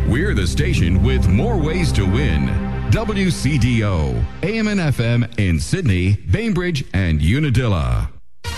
We're the station with more ways to win. WCDO, AM and FM in Sydney, Bainbridge, and Unadilla.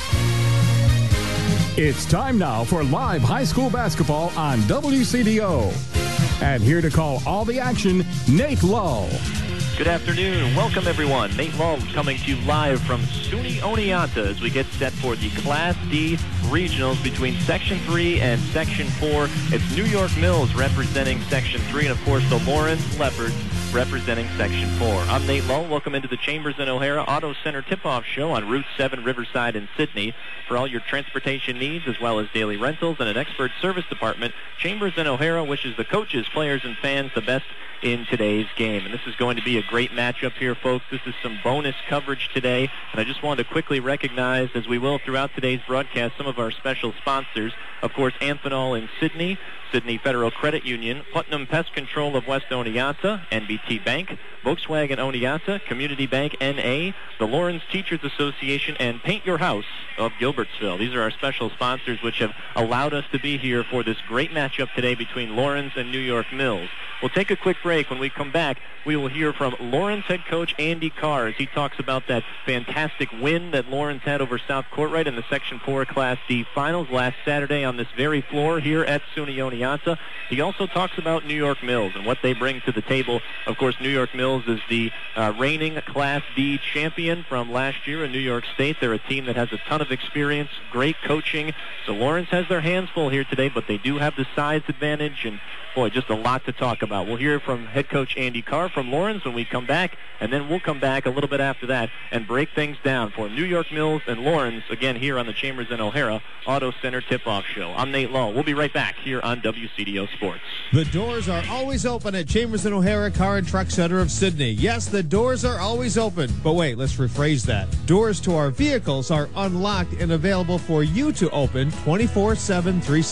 It's time now for live high school basketball on WCDO. And here to call all the action, Nate Lull. Good afternoon. Welcome, everyone. Nate Lull coming to you live from SUNY Oneonta as we get set for the Class D regionals between Section 3 and Section 4. It's New York Mills representing Section 3, and, of course, the Lawrence Leopards representing Section 4. I'm Nate Lull. Welcome into the Chambers & O'Hara Auto Center tip-off show on Route 7, Riverside in Sydney. For all your transportation needs, as well as daily rentals and an expert service department, Chambers & O'Hara wishes the coaches, players, and fans the best in today's game. And this is going to be a great matchup here, folks. This is some bonus coverage today, and I just wanted to quickly recognize, as we will throughout today's broadcast, some of our special sponsors. Of course, Amphenol in Sydney, Sydney Federal Credit Union, Putnam Pest Control of West Oneonta, NBT Bank, Volkswagen Oneonta, Community Bank N.A., the Lawrence Teachers Association, and Paint Your House of Gilbertsville. These are our special sponsors which have allowed us to be here for this great matchup today between Lawrence and New York Mills. We'll take a quick break. When we come back, we will hear from Lawrence head coach Andy Carr as he talks about that fantastic win that Lawrence had over South Courtright in the Section 4 Class D Finals last Saturday on this very floor here at SUNY Oneonta. He also talks about New York Mills and what they bring to the table. Of course, New York Mills is the reigning Class D champion from last year in New York State. They're a team that has a ton of experience, great coaching. So Lawrence has their hands full here today, but they do have the size advantage, and boy, just a lot to talk about. We'll hear from head coach Andy Carr from Lawrence when we come back, and then we'll come back a little bit after that and break things down for New York Mills and Lawrence, again here on the Chambers & O'Hara Auto Center Tip-Off Show. I'm Nate Lull. We'll be right back here on WCDO Sports. The doors are always open at Chambers & O'Hara Car and Truck Center of Sydney. Yes, the doors are always open. But wait, let's rephrase that. Doors to our vehicles are unlocked and available for you to open 24/7,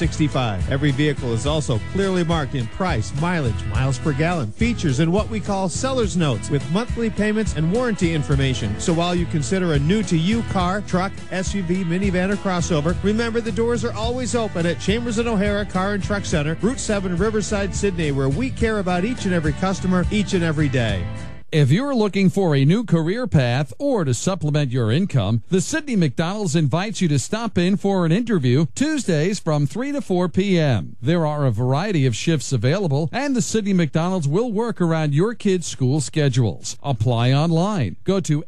365. Every vehicle is also clearly marked in price, mileage, miles per gallon, features, and what we call seller's notes with monthly payments and warranty information. So while you consider a new-to-you car, truck, SUV, minivan, or crossover, remember the doors are always open at Chambers & O'Hara Car and Truck Center, Route 7, Riverside, Sydney, where we care about each and every customer each and every day. If you're looking for a new career path or to supplement your income, the Sydney McDonald's invites you to stop in for an interview Tuesdays from 3 to 4 p.m. There are a variety of shifts available, and the Sydney McDonald's will work around your kids' school schedules. Apply online. Go to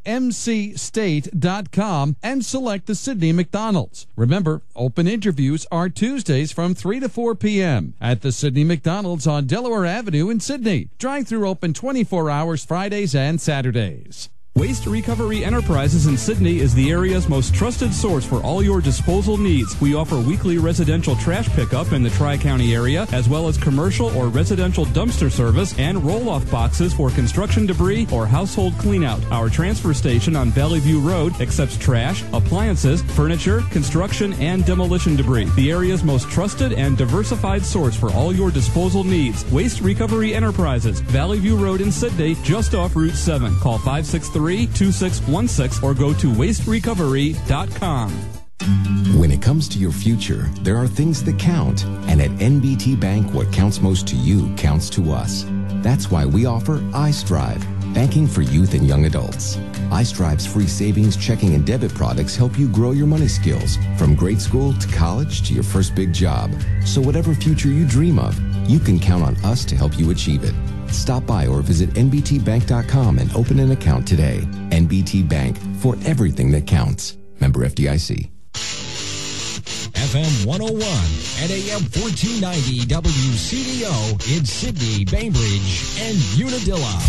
mcstate.com and select the Sydney McDonald's. Remember, open interviews are Tuesdays from 3 to 4 p.m. at the Sydney McDonald's on Delaware Avenue in Sydney. Drive-through open 24 hours Fridays and Saturdays. Waste Recovery Enterprises in Sydney is the area's most trusted source for all your disposal needs. We offer weekly residential trash pickup in the Tri-County area, as well as commercial or residential dumpster service and roll-off boxes for construction debris or household cleanout. Our transfer station on Valley View Road accepts trash, appliances, furniture, construction, and demolition debris. The area's most trusted and diversified source for all your disposal needs. Waste Recovery Enterprises, Valley View Road in Sydney, just off Route 7. Call 563-2616 or go to wasterecovery.com. When it comes to your future, there are things that count. And at NBT Bank, what counts most to you counts to us. That's why we offer iStrive, banking for youth and young adults. iStrive's free savings, checking, and debit products help you grow your money skills from grade school to college to your first big job. So whatever future you dream of, you can count on us to help you achieve it. Stop by or visit nbtbank.com and open an account today. NBT Bank, for everything that counts. Member FDIC. FM 101 and AM 1490 WCDO in Sydney, Bainbridge, and Unadilla.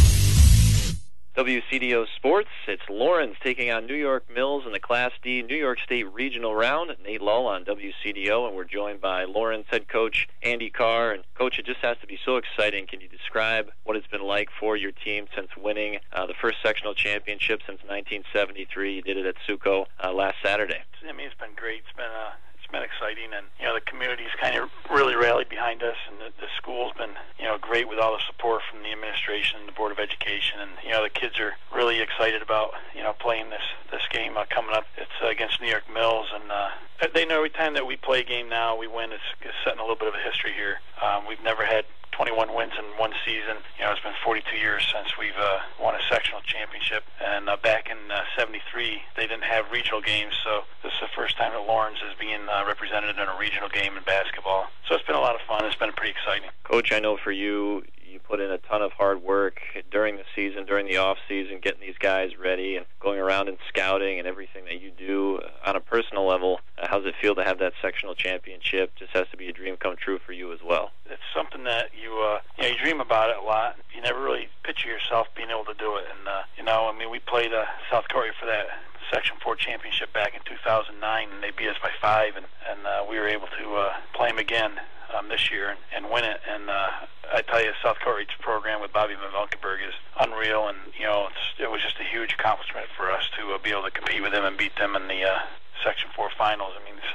WCDO Sports, it's Lawrence taking on New York Mills in the Class D New York State Regional Round. Nate Lull on WCDO, and we're joined by Lawrence head coach Andy Carr. And Coach, it just has to be so exciting. Can you describe what it's been like for your team since winning the first sectional championship since 1973? You did it at Suco last Saturday. I mean, it's been great. It's been exciting, and the community's kind of really rallied behind us, and the school's been great with all the support from the administration and the Board of Education, and the kids are really excited about playing this game coming up. It's against New York Mills, and they know every time that we play a game now we win. It's setting a little bit of a history here. We've never had 21 wins in one season. You know, it's been 42 years since we've won a sectional championship. And back in '73, they didn't have regional games, so this is the first time that Lawrence is being represented in a regional game in basketball. So it's been a lot of fun. It's been pretty exciting. Coach, I know for you, you put in a ton of hard work during the season, during the off season, getting these guys ready and going around and scouting and everything that you do on a personal level. How does it feel to have that sectional championship? Just has to be a dream come true for you as well. It's something that you dream about it a lot. You never really picture yourself being able to do it. And we played South Korea for that Section 4 championship back in 2009, and they beat us by 5, and we were able to play them again this year and win it. And I tell you, South Korea's program with Bobby Van Valkenburg is unreal, and it was just a huge accomplishment for us to be able to compete with them and beat them in the Section 4 finals. I mean,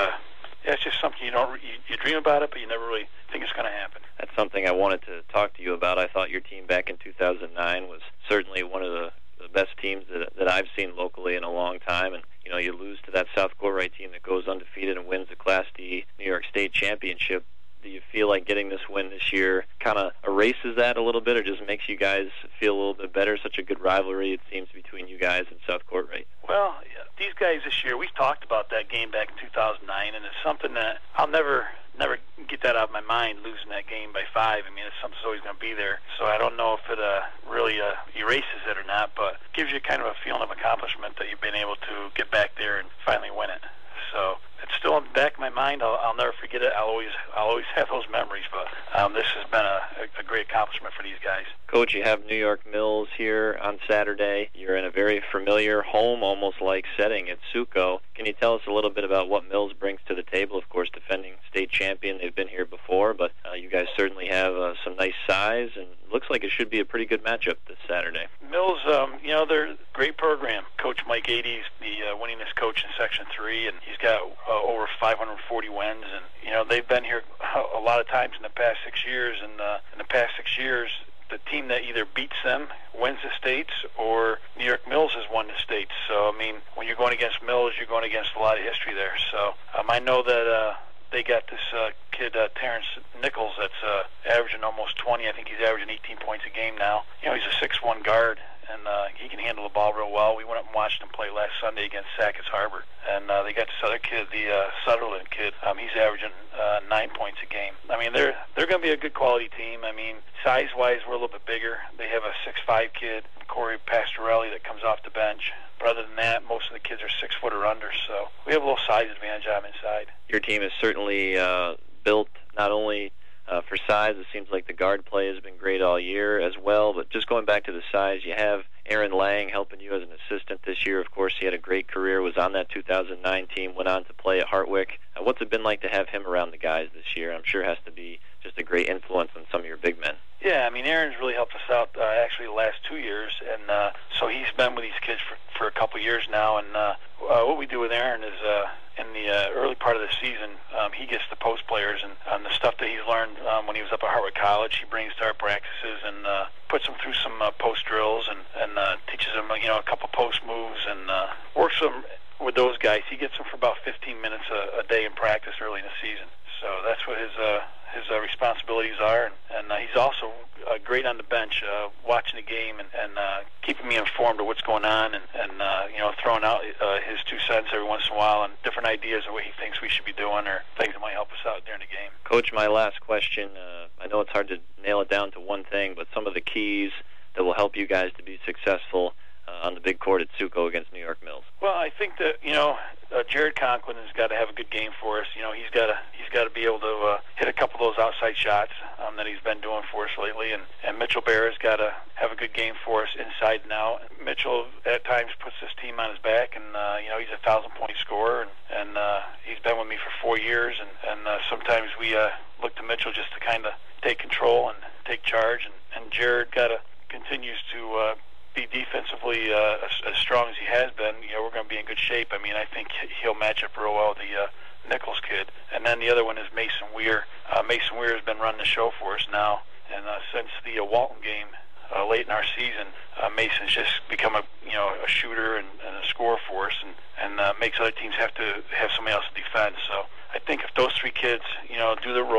it's just something you dream about it, but you never really think it's going to happen. That's something I wanted to talk to you about. I thought your team back in 2009 was certainly one of the best teams that I've seen locally in a long time, and you lose to that South Korea team that goes undefeated and wins the Class D New York State Championship. Do you feel like getting this win this year kind of erases that a little bit, or just makes you guys feel a little bit better? Such a good rivalry, it seems, between you guys and South Korea. Well, these guys this year, we've talked about that game back in 2009, and it's something that I'll never get that out of my mind, losing that game by 5. I mean, it's something that's always going to be there. So I don't know if it really erases it or not, but it gives you kind of a feeling of accomplishment that you've been able to get back there and finally win it. So it's still in the back of my mind. I'll never forget it. I'll always have those memories. But this has been a great accomplishment for these guys. Coach, you have New York Mills here on Saturday. You're in a very familiar home, almost like setting at Suco. Can you tell us a little bit about what Mills brings to the table? Of course, defending state champion. They've been here before, but you guys certainly have some nice size, and it looks like it should be a pretty good matchup this Saturday. Mills, they're a great program. Coach Mike Adey's the winningest coach in Section 3, and he's got over 540 wins. And, they've been here a lot of times in the past 6 years, and in the past 6 years, the team that either beats them wins the states, or New York Mills has won the states. So, I mean, when you're going against Mills, you're going against a lot of history there. So I know that they got this kid, Terrence Nichols, that's averaging almost 20. I think he's averaging 18 points a game now. He's a 6'1" guard, and he can handle the ball real well. We went up and watched him play last Sunday against Sackets Harbor. And they got this other kid, the Sutherland kid. He's averaging 9 points a game. I mean, they're going to be a good quality team. I mean, size-wise, we're a little bit bigger. They have a 6'5" kid, Corey Pastorelli, that comes off the bench. But other than that, most of the kids are 6 foot or under, so we have a little size advantage on them inside. Your team is certainly built not only for size. It seems like the guard play has been great all year as well, but just going back to the size, you have Aaron Lang helping you as an assistant this year. Of course, he had a great career, was on that 2009 team, went on to play at Hartwick. What's it been like to have him around the guys this year? I'm sure it has to be just a great influence on some of your big men. Yeah, I mean, Aaron's really helped us out actually the last 2 years, and so he's been with these kids for a couple years now. And what we do with Aaron is in the early part of the season, he gets the post players and the stuff that he's learned when he was up at Hartwick College. He brings to our practices and puts them through some post drills and teaches them a couple post moves and works them with those guys. He gets them for about 15 minutes a day in practice early in the season. So that's what his responsibilities are, and he's also great on the bench, watching the game and keeping me informed of what's going on, and throwing out his 2 cents every once in a while and different ideas of what he thinks we should be doing or things that might help us out during the game. Coach, my last question, I know it's hard to nail it down to one thing, but some of the keys that will help you guys to be successful on the big court at Suco against New York Mills. Well, I think that Jared Conklin has got to have a good game for us. He's got to be able to hit a couple of those outside shots that he's been doing for us lately, and Mitchell Bear's got to have a good game for us inside and out. Mitchell at times puts this team on his back, and he's a 1,000-point scorer, and he's been with me for 4 years, and sometimes we look to Mitchell just to kind of take control and take charge, and Jared continues to be defensively as strong as he has been. We're going to be in good shape. I mean, I think he'll match up real well with the Nichols kid. And then the other one is Mason Weir. Mason Weir has been running the show for us now, and since the Walton game late in our season, Mason's just become a shooter and a scorer for us, and makes other teams have to have somebody else to defend. So I think if those 3 kids do their role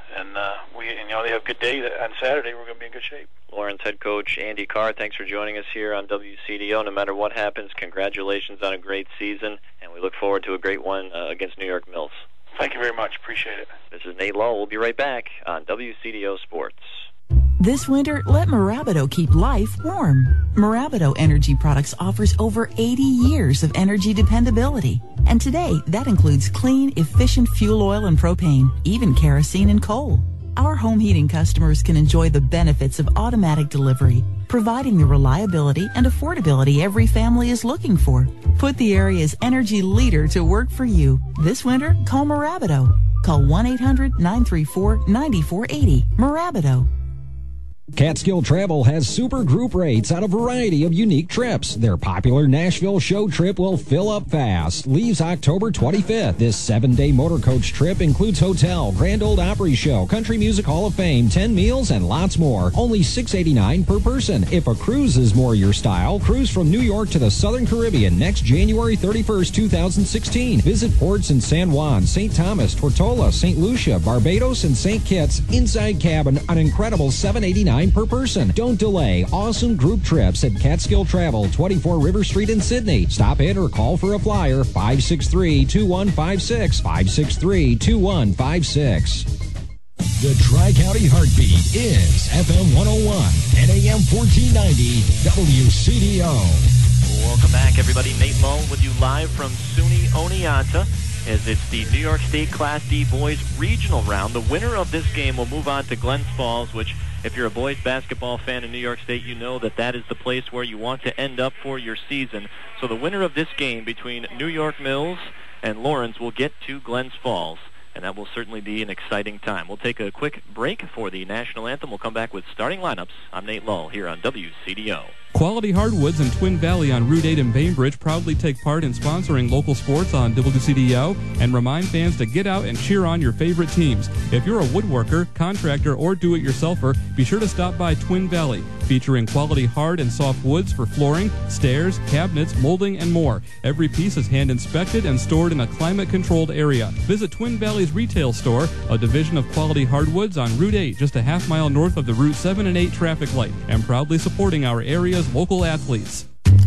and they have a good day on Saturday. We're going to be in good shape. Lawrence head coach Andy Carr, thanks for joining us here on WCDO. No matter what happens, congratulations on a great season, and we look forward to a great one against New York Mills. Thank you very much. Appreciate it. This is Nate Lowe. We'll be right back on WCDO Sports. This winter, let Marabido keep life warm. Marabido Energy Products offers over 80 years of energy dependability. And today, that includes clean, efficient fuel oil and propane, even kerosene and coal. Our home heating customers can enjoy the benefits of automatic delivery, providing the reliability and affordability every family is looking for. Put the area's energy leader to work for you. This winter, call Marabido. Call 1-800-934-9480. Marabido. Catskill Travel has super group rates on a variety of unique trips. Their popular Nashville show trip will fill up fast. Leaves October 25th. This 7-day motor coach trip includes hotel, Grand Ole Opry Show, Country Music Hall of Fame, 10 meals, and lots more. Only $689 per person. If a cruise is more your style, cruise from New York to the Southern Caribbean next January 31st, 2016. Visit ports in San Juan, St. Thomas, Tortola, St. Lucia, Barbados, and St. Kitts. Inside cabin, an incredible $789 per person. Don't delay. Awesome group trips at Catskill Travel, 24 River Street in Sydney. Stop in or call for a flyer, 563-2156, 563-2156. The Tri-County Heartbeat is FM 101 and AM 1490 WCDO. Welcome back, everybody. Nate Lowe with you live from SUNY Oneonta, as it's the New York State Class D Boys Regional Round. The winner of this game will move on to Glens Falls, which, if you're a boys basketball fan in New York State, you know that is the place where you want to end up for your season. So the winner of this game between New York Mills and Lawrence will get to Glens Falls, and that will certainly be an exciting time. We'll take a quick break for the national anthem. We'll come back with starting lineups. I'm Nate Lowe here on WCDO. Quality Hardwoods in Twin Valley on Route 8 in Bainbridge proudly take part in sponsoring local sports on WCDO and remind fans to get out and cheer on your favorite teams. If you're a woodworker, contractor, or do-it-yourselfer, be sure to stop by Twin Valley, featuring quality hard and soft woods for flooring, stairs, cabinets, molding, and more. Every piece is hand-inspected and stored in a climate-controlled area. Visit Twin Valley's retail store, a division of Quality Hardwoods on Route 8, just a half-mile north of the Route 7 and 8 traffic light, and proudly supporting our area's local athletes.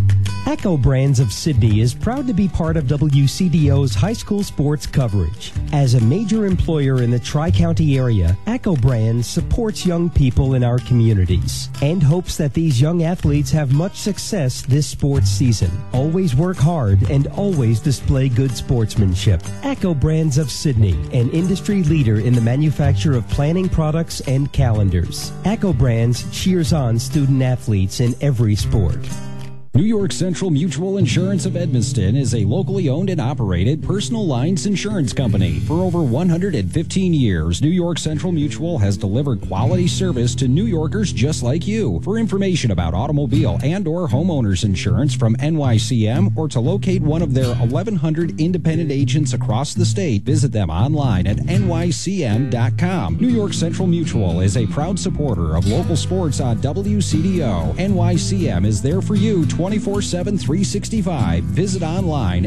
Echo Brands of Sydney is proud to be part of WCDO's high school sports coverage. As a major employer in the Tri-County area, Echo Brands supports young people in our communities and hopes that these young athletes have much success this sports season. Always work hard and always display good sportsmanship. Echo Brands of Sydney, an industry leader in the manufacture of planning products and calendars. Echo Brands cheers on student athletes in every sport. New York Central Mutual Insurance of Edmiston is a locally owned and operated personal lines insurance company. For over 115 years, New York Central Mutual has delivered quality service to New Yorkers just like you. For information about automobile and or homeowners insurance from NYCM or to locate one of their 1,100 independent agents across the state, visit them online at nycm.com. New York Central Mutual is a proud supporter of local sports on WCDO. NYCM is there for you 24/7, 365. Visit online,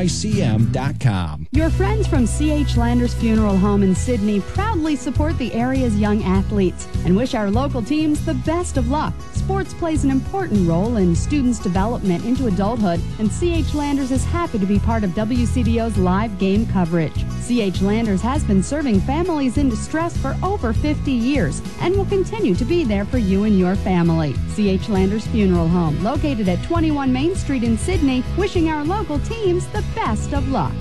nycm.com. Your friends from C.H. Landers Funeral Home in Sydney proudly support the area's young athletes and wish our local teams the best of luck. Sports plays an important role in students' development into adulthood, and C.H. Landers is happy to be part of WCDO's live game coverage. C.H. Landers has been serving families in distress for over 50 years and will continue to be there for you and your family. C.H. Landers Funeral Home, located at 21 Main Street in Sydney, wishing our local teams the best of luck.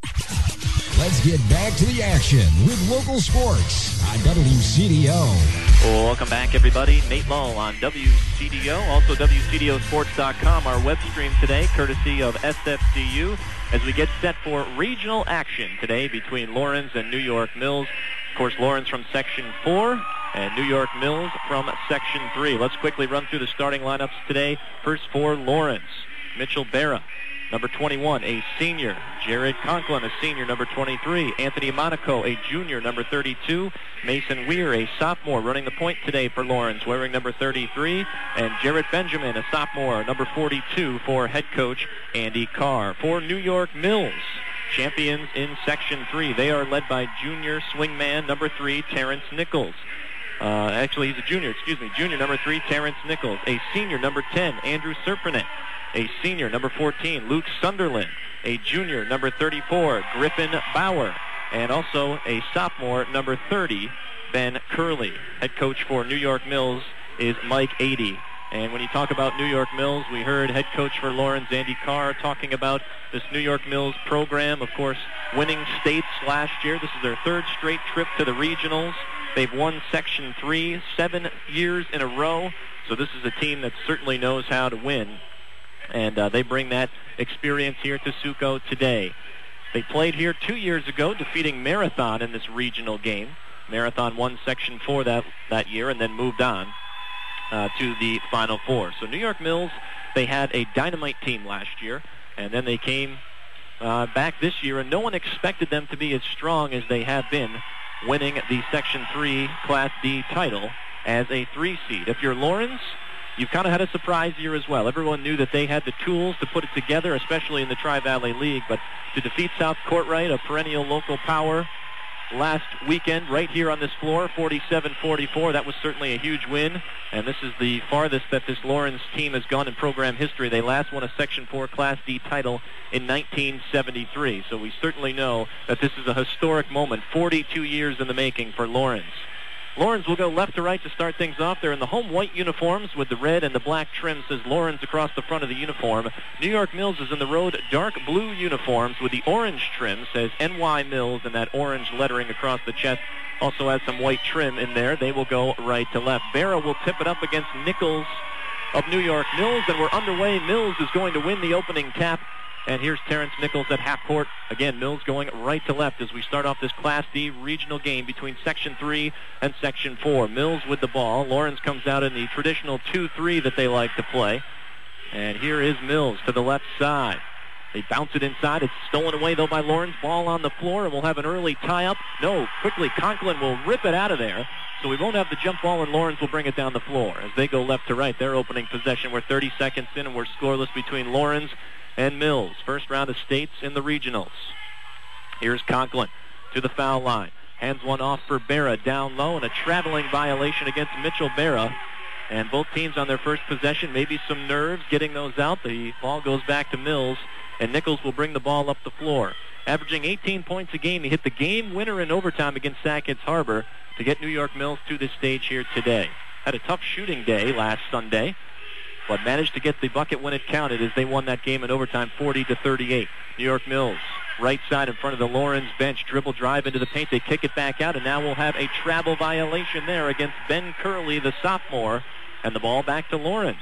Let's get back to the action with local sports on WCDO. Welcome back, everybody. Nate Lowe on WCDO, also WCDOsports.com, our web stream today, courtesy of SFCU, as we get set for regional action today between Lawrence and New York Mills. Of course, Lawrence from Section 4 and New York Mills from Section 3. Let's quickly run through the starting lineups today. First for Lawrence, Mitchell Barra, number 21, a senior. Jared Conklin, a senior, number 23. Anthony Monaco, a junior, number 32. Mason Weir, a sophomore, running the point today for Lawrence, wearing number 33. And Jarrett Benjamin, a sophomore, number 42, for head coach Andy Carr. For New York Mills, champions in Section 3. They are led by junior swingman number 3, Terrence Nichols. Actually, he's a junior, Junior number 3, Terrence Nichols. A senior, number 10, Andrew Serpenet. A senior, number 14, Luke Sunderland. A junior, number 34, Griffin Bauer. And also a sophomore, number 30, Ben Curley. Head coach for New York Mills is Mike Adey. And when you talk about New York Mills, we heard head coach for Lawrence, Andy Carr, talking about this New York Mills program. Of course, winning states last year. This is their third straight trip to the regionals. They've won Section 3 7 years in a row. So this is a team that certainly knows how to win. And they bring that experience here to Suco today. They played here 2 years ago, defeating Marathon in this regional game. Marathon won Section 4 that year and then moved on to the Final Four. So New York Mills, they had a dynamite team last year, and then they came back this year, and no one expected them to be as strong as they have been, winning the Section 3 Class D title as a 3 seed. If you're Lawrence, you've kind of had a surprise year as well. Everyone knew that they had the tools to put it together, especially in the Tri-Valley League, but to defeat South Courtright, a perennial local power, last weekend right here on this floor, 47-44. That was certainly a huge win, and this is the farthest that this Lawrence team has gone in program history. They last won a Section 4 Class D title in 1973, so we certainly know that this is a historic moment, 42 years in the making for Lawrence. Lawrence will go left to right to start things off. They're in the home white uniforms with the red and the black trim, says Lawrence across the front of the uniform. New York Mills is in the road dark blue uniforms with the orange trim, says NY Mills, and that orange lettering across the chest also has some white trim in there. They will go right to left. Berra will tip it up against Nichols of New York Mills, and we're underway. Mills is going to win the opening tap. And here's Terrence Nichols at half court. Again, Mills going right to left as we start off this Class D regional game between Section 3 and Section 4. Mills with the ball. Lawrence comes out in the traditional 2-3 that they like to play. And here is Mills to the left side. They bounce it inside. It's stolen away, though, by Lawrence. Ball on the floor, and we'll have an early tie-up. No, quickly, Conklin will rip it out of there. So we won't have the jump ball, and Lawrence will bring it down the floor. As they go left to right, their opening possession. We're 30 seconds in, and we're scoreless between Lawrence and Mills. First round of states in the regionals. Here's Conklin to the foul line. Hands one off for Berra down low, and a traveling violation against Mitchell Berra. And both teams on their first possession, maybe some nerves getting those out. The ball goes back to Mills, and Nichols will bring the ball up the floor. Averaging 18 points a game, he hit the game winner in overtime against Sackets Harbor to get New York Mills to this stage here today. Had a tough shooting day last Sunday, but managed to get the bucket when it counted as they won that game in overtime 40-38. New York Mills, right side in front of the Lawrence bench, dribble drive into the paint. They kick it back out, and now we'll have a travel violation there against Ben Curley, the sophomore, and the ball back to Lawrence.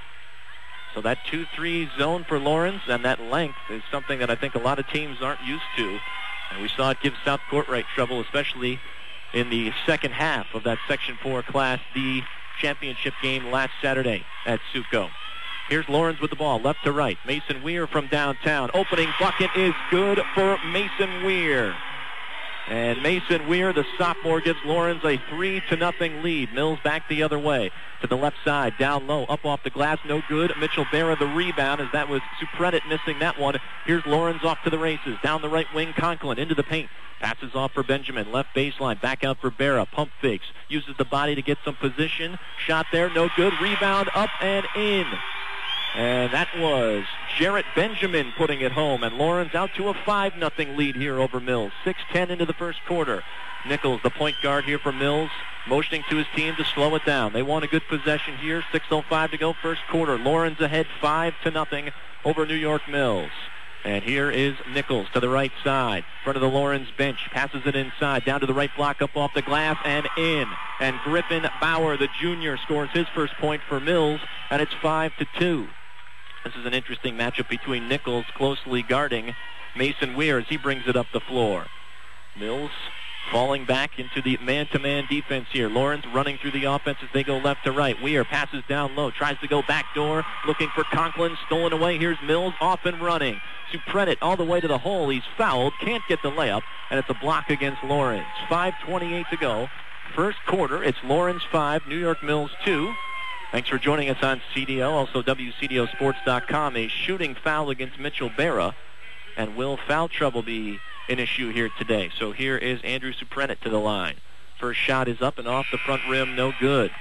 So that 2-3 zone for Lawrence and that length is something that I think a lot of teams aren't used to. And we saw it give South Courtright trouble, especially in the second half of that Section 4 Class D championship game last Saturday at Suco. Here's Lawrence with the ball, left to right. Mason Weir from downtown. Opening bucket is good for Mason Weir. And Mason Weir, the sophomore, gives Lawrence a 3-0 lead. Mills back the other way to the left side, down low, up off the glass, no good. Mitchell Berra the rebound, as that was Suprenet missing that one. Here's Lawrence off to the races, down the right wing, Conklin into the paint. Passes off for Benjamin, left baseline, back out for Berra, pump fakes, uses the body to get some position. Shot there, no good. Rebound up and in. And that was Jarrett Benjamin putting it home, and Lawrence out to a 5-0 lead here over Mills. 6:10 into the first quarter. Nichols, the point guard here for Mills, motioning to his team to slow it down. They want a good possession here. 6:05 to go first quarter. Lawrence ahead 5-0 over New York Mills. And here is Nichols to the right side, front of the Lawrence bench, passes it inside, down to the right block, up off the glass, and in. And Griffin Bauer, the junior, scores his first point for Mills, and it's 5-2. This is an interesting matchup between Nichols closely guarding Mason Weir as he brings it up the floor. Mills falling back into the man-to-man defense here. Lawrence running through the offense as they go left to right. Weir passes down low, tries to go back door, looking for Conklin, stolen away. Here's Mills off and running. Suprenet all the way to the hole. He's fouled, can't get the layup, and it's a block against Lawrence. 5:28 to go. First quarter, it's Lawrence 5, New York Mills 2. Thanks for joining us on CDO, also WCDOsports.com. A shooting foul against Mitchell Berra. And will foul trouble be an issue here today? So here is Andrew Suprenet to the line. First shot is up and off the front rim, no good.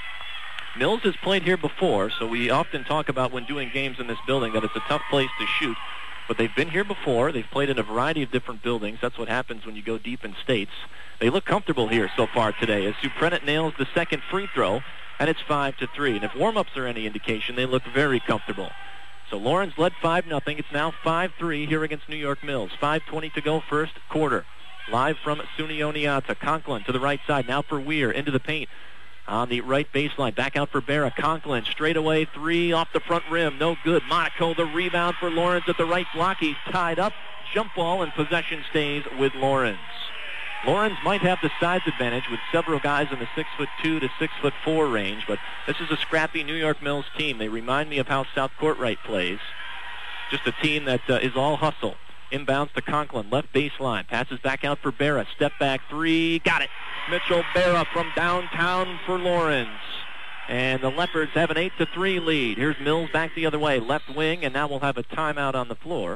Mills has played here before, so we often talk about when doing games in this building that it's a tough place to shoot. But they've been here before. They've played in a variety of different buildings. That's what happens when you go deep in states. They look comfortable here so far today as Suprenet nails the second free throw, and it's 5-3. And if warm-ups are any indication, they look very comfortable. So Lawrence led 5-0. It's now 5-3 here against New York Mills. 5:20 to go first quarter. Live from SUNY Oneonta. Conklin to the right side. Now for Weir into the paint. On the right baseline, back out for Berra. Conklin, straight away, three off the front rim. No good. Monaco, the rebound for Lawrence at the right block. He's tied up. Jump ball, and possession stays with Lawrence. Lawrence might have the size advantage with several guys in the 6'2" to 6'4" range, but this is a scrappy New York Mills team. They remind me of how South Courtright plays. Just a team that is all hustle. Inbounds to Conklin, left baseline. Passes back out for Berra. Step back three. Got it. Mitchell Berra from downtown for Lawrence. And the Leopards have an 8-3 lead. Here's Mills back the other way. Left wing, and now we'll have a timeout on the floor.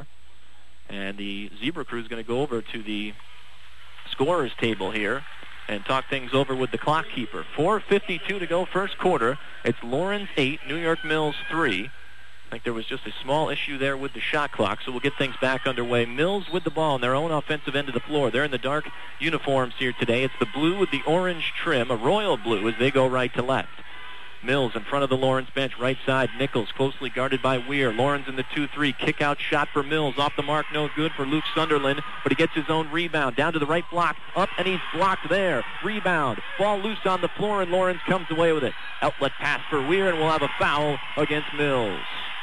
And the Zebra Crew is going to go over to the scorer's table here and talk things over with the clock keeper. 4:52 to go first quarter. It's Lawrence 8, New York Mills 3. I think there was just a small issue there with the shot clock, so we'll get things back underway. Mills with the ball on their own offensive end of the floor. They're in the dark uniforms here today. It's the blue with the orange trim, a royal blue, as they go right to left. Mills in front of the Lawrence bench, right side. Nichols closely guarded by Weir. Lawrence in the 2-3. Kick out shot for Mills. Off the mark, no good for Luke Sunderland, but he gets his own rebound. Down to the right block. Up, and he's blocked there. Rebound. Ball loose on the floor, and Lawrence comes away with it. Outlet pass for Weir, and we'll have a foul against Mills.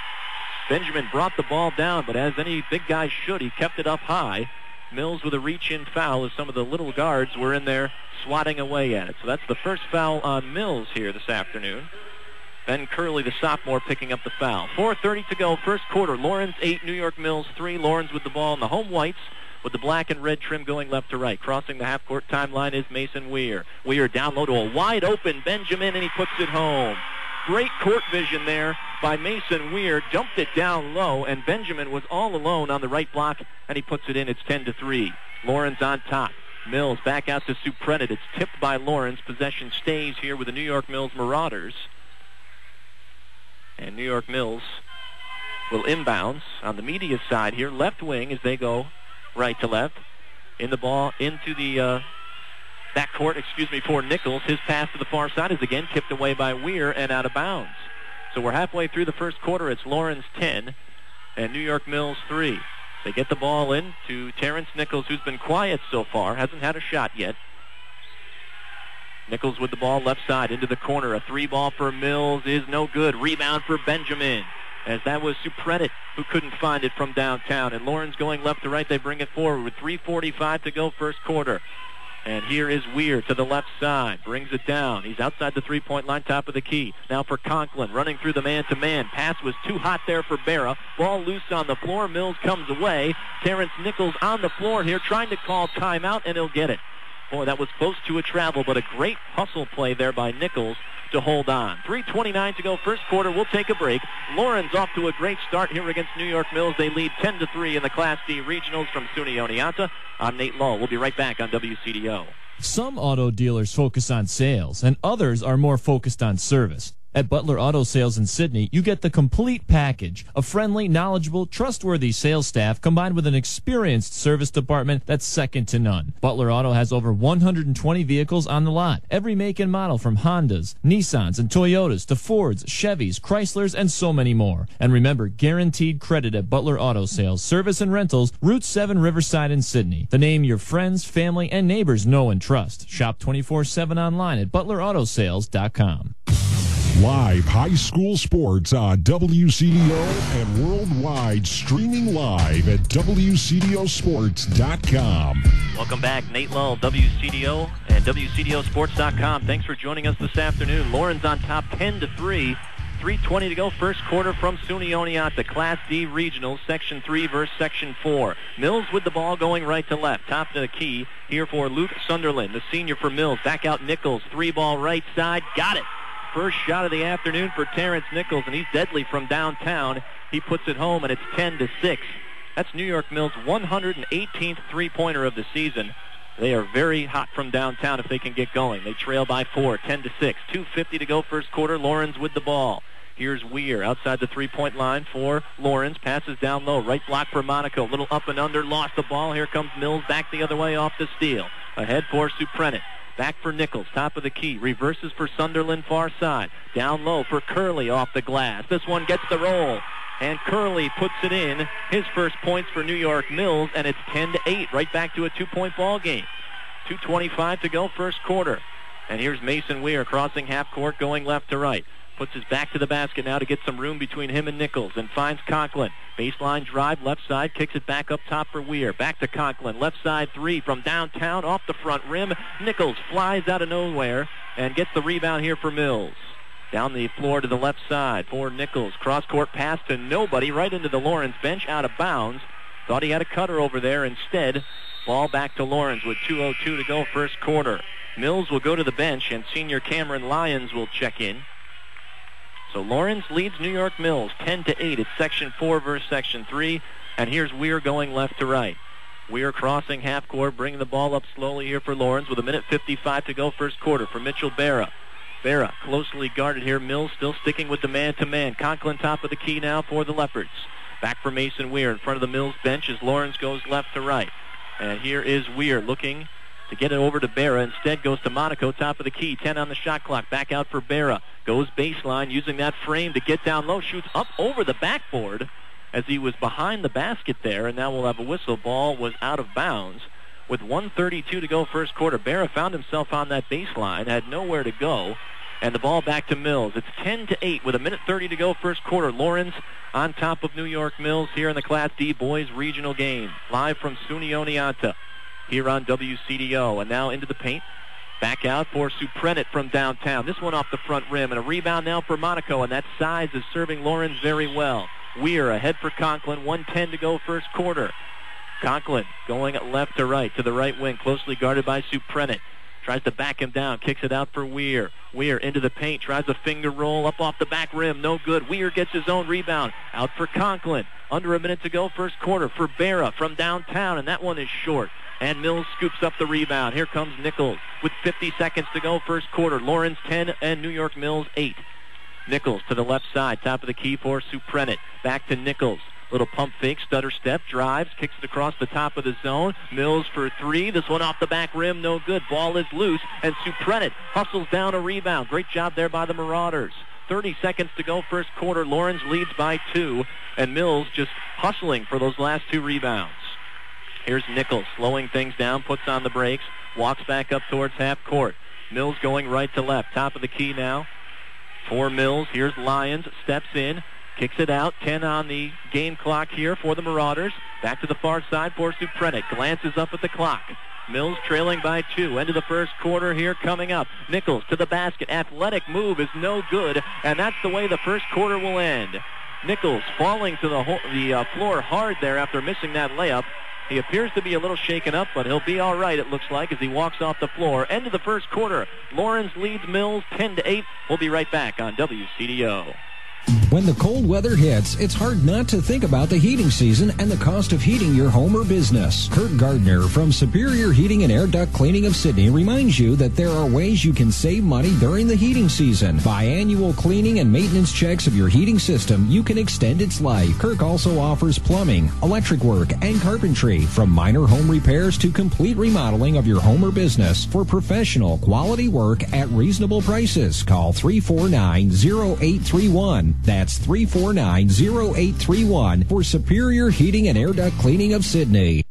Benjamin brought the ball down, but as any big guy should, he kept it up high. Mills with a reach-in foul as some of the little guards were in there swatting away at it. So that's the first foul on Mills here this afternoon. Ben Curley, the sophomore, picking up the foul. 4:30 to go, first quarter. Lawrence 8, New York Mills 3. Lawrence with the ball in the home whites with the black and red trim going left to right. Crossing the half-court timeline is Mason Weir. Weir down low to a wide-open Benjamin, and he puts it home. Great court vision there by Mason Weir. Dumped it down low, and Benjamin was all alone on the right block, and he puts it in. It's 10-3. Lawrence on top. Mills back out to Suprenet. It's tipped by Lawrence. Possession stays here with the New York Mills Marauders. And New York Mills will inbounds on the media side here. Left wing as they go right to left. In the ball into the backcourt, for Nichols. His pass to the far side is again tipped away by Weir and out of bounds. So we're halfway through the first quarter. It's Lawrence 10 and New York Mills 3. They get the ball in to Terrence Nichols, who's been quiet so far, hasn't had a shot yet. Nichols with the ball left side into the corner. A three ball for Mills is no good. Rebound for Benjamin, as that was Suprenet who couldn't find it from downtown. And Lawrence going left to right. They bring it forward with 3:45 to go first quarter. And here is Weir to the left side. Brings it down. He's outside the three-point line, top of the key. Now for Conklin, running through the man-to-man. Pass was too hot there for Berra. Ball loose on the floor. Mills comes away. Terrence Nichols on the floor here, trying to call timeout, and he'll get it. Boy, that was close to a travel, but a great hustle play there by Nichols to hold on. 3:29 to go first quarter. We'll take a break. Lawrence off to a great start here against New York Mills. They lead 10-3 in the Class D Regionals from SUNY Oneonta. I'm Nate Law. We'll be right back on WCDO. Some auto dealers focus on sales, and others are more focused on service. At Butler Auto Sales in Sydney, you get the complete package. A friendly, knowledgeable, trustworthy sales staff combined with an experienced service department that's second to none. Butler Auto has over 120 vehicles on the lot. Every make and model from Hondas, Nissans, and Toyotas to Fords, Chevys, Chryslers, and so many more. And remember, guaranteed credit at Butler Auto Sales, Service and Rentals, Route 7 Riverside in Sydney. The name your friends, family, and neighbors know and trust. Shop 24/7 online at ButlerAutoSales.com. Live high school sports on WCDO and worldwide, streaming live at WCDOsports.com. Welcome back. Nate Lull, WCDO and WCDOsports.com. Thanks for joining us this afternoon. Lawrence on top 10-3. 3:20 to go first quarter from SUNY Oneonta. Class D Regionals, Section 3 versus Section 4. Mills with the ball going right to left. Top to the key here for Luke Sunderland, the senior for Mills. Back out Nichols. Three ball right side. Got it. First shot of the afternoon for Terrence Nichols, and he's deadly from downtown. He puts it home, and it's 10-6. That's New York Mills' 118th three-pointer of the season. They are very hot from downtown if they can get going. They trail by 4, 10-6. 2:50 to go first quarter. Lawrence with the ball. Here's Weir outside the three-point line for Lawrence. Passes down low. Right block for Monaco. Little up and under. Lost the ball. Here comes Mills back the other way off the steal. Ahead for Suprenant. Back for Nichols. Top of the key. Reverses for Sunderland far side. Down low for Curley off the glass. This one gets the roll. And Curley puts it in. His first points for New York Mills. And it's 10-8. Right back to a 2-point ball game. 2:25 to go first quarter. And here's Mason Weir crossing half court going left to right. Puts his back to the basket now to get some room between him and Nichols and finds Conklin. Baseline drive, left side, kicks it back up top for Weir. Back to Conklin, left side three from downtown off the front rim. Nichols flies out of nowhere and gets the rebound here for Mills. Down the floor to the left side for Nichols. Cross-court pass to nobody right into the Lawrence bench out of bounds. Thought he had a cutter over there. Instead, ball back to Lawrence with 2:02 to go first quarter. Mills will go to the bench and senior Cameron Lyons will check in. So Lawrence leads New York Mills 10-8. It's Section 4 versus Section 3. And here's Weir going left to right. Weir crossing half court, bringing the ball up slowly here for Lawrence with 1:55 to go first quarter for Mitchell Berra. Berra closely guarded here. Mills still sticking with the man-to-man. Conklin top of the key now for the Leopards. Back for Mason Weir in front of the Mills bench as Lawrence goes left to right. And here is Weir looking to get it over to Berra. Instead goes to Monaco, top of the key. 10 on the shot clock. Back out for Berra. Goes baseline using that frame to get down low. Shoots up over the backboard as he was behind the basket there. And now we'll have a whistle. Ball was out of bounds. With 1:32 to go first quarter, Berra found himself on that baseline. Had nowhere to go. And the ball back to Mills. It's 10-8 with 1:30 to go first quarter. Lawrence on top of New York Mills here in the Class D Boys Regional Game. Live from SUNY Oneonta here on WCDO. And now into the paint. Back out for Suprenant from downtown. This one off the front rim. And a rebound now for Monaco. And that size is serving Lawrence very well. Weir ahead for Conklin. 1:10 to go first quarter. Conklin going left to right to the right wing. Closely guarded by Suprenant. Tries to back him down. Kicks it out for Weir. Weir into the paint. Tries a finger roll up off the back rim. No good. Weir gets his own rebound. Out for Conklin. Under a minute to go first quarter for Berra from downtown. And that one is short. And Mills scoops up the rebound. Here comes Nichols with 50 seconds to go first quarter. Lawrence 10 and New York Mills 8. Nichols to the left side. Top of the key for Suprenant. Back to Nichols. Little pump fake, stutter step, drives, kicks it across the top of the zone. Mills for three. This one off the back rim, no good. Ball is loose, and Suprenant hustles down a rebound. Great job there by the Marauders. 30 seconds to go first quarter. Lawrence leads by 2, and Mills just hustling for those last 2 rebounds. Here's Nichols slowing things down, puts on the brakes, walks back up towards half court. Mills going right to left. Top of the key now for Mills. Here's Lyons, steps in. Kicks it out. 10 on the game clock here for the Marauders. Back to the far side for Suprenant. Glances up at the clock. Mills trailing by 2. End of the first quarter here coming up. Nichols to the basket. Athletic move is no good, and that's the way the first quarter will end. Nichols falling to the floor hard there after missing that layup. He appears to be a little shaken up, but he'll be all right, it looks like, as he walks off the floor. End of the first quarter. Lawrence leads Mills 10-8. We'll be right back on WCDO. When the cold weather hits, it's hard not to think about the heating season and the cost of heating your home or business. Kurt Gardner from Superior Heating and Air Duct Cleaning of Sydney reminds you that there are ways you can save money during the heating season. Biannual cleaning and maintenance checks of your heating system, you can extend its life. Kirk also offers plumbing, electric work, and carpentry, from minor home repairs to complete remodeling of your home or business. For professional, quality work at reasonable prices, call 349-0831. That's 349-0831 for Superior Heating and Air Duct Cleaning of Sydney.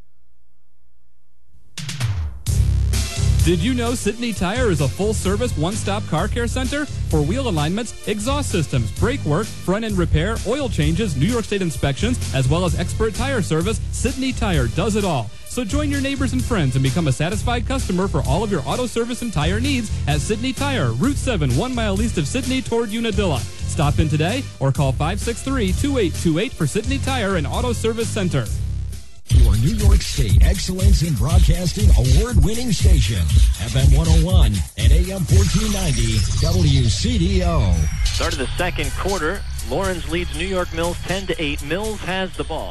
Did you know Sydney Tire is a full-service, one-stop car care center? For wheel alignments, exhaust systems, brake work, front-end repair, oil changes, New York State inspections, as well as expert tire service, Sydney Tire does it all. So join your neighbors and friends and become a satisfied customer for all of your auto service and tire needs at Sydney Tire, Route 7, 1 mile east of Sydney toward Unadilla. Stop in today or call 563-2828 for Sydney Tire and Auto Service Center. Your New York State Excellence in Broadcasting award-winning station, FM 101 and AM 1490 WCDO. Start of the second quarter. Lawrence leads New York Mills 10-8. Mills has the ball.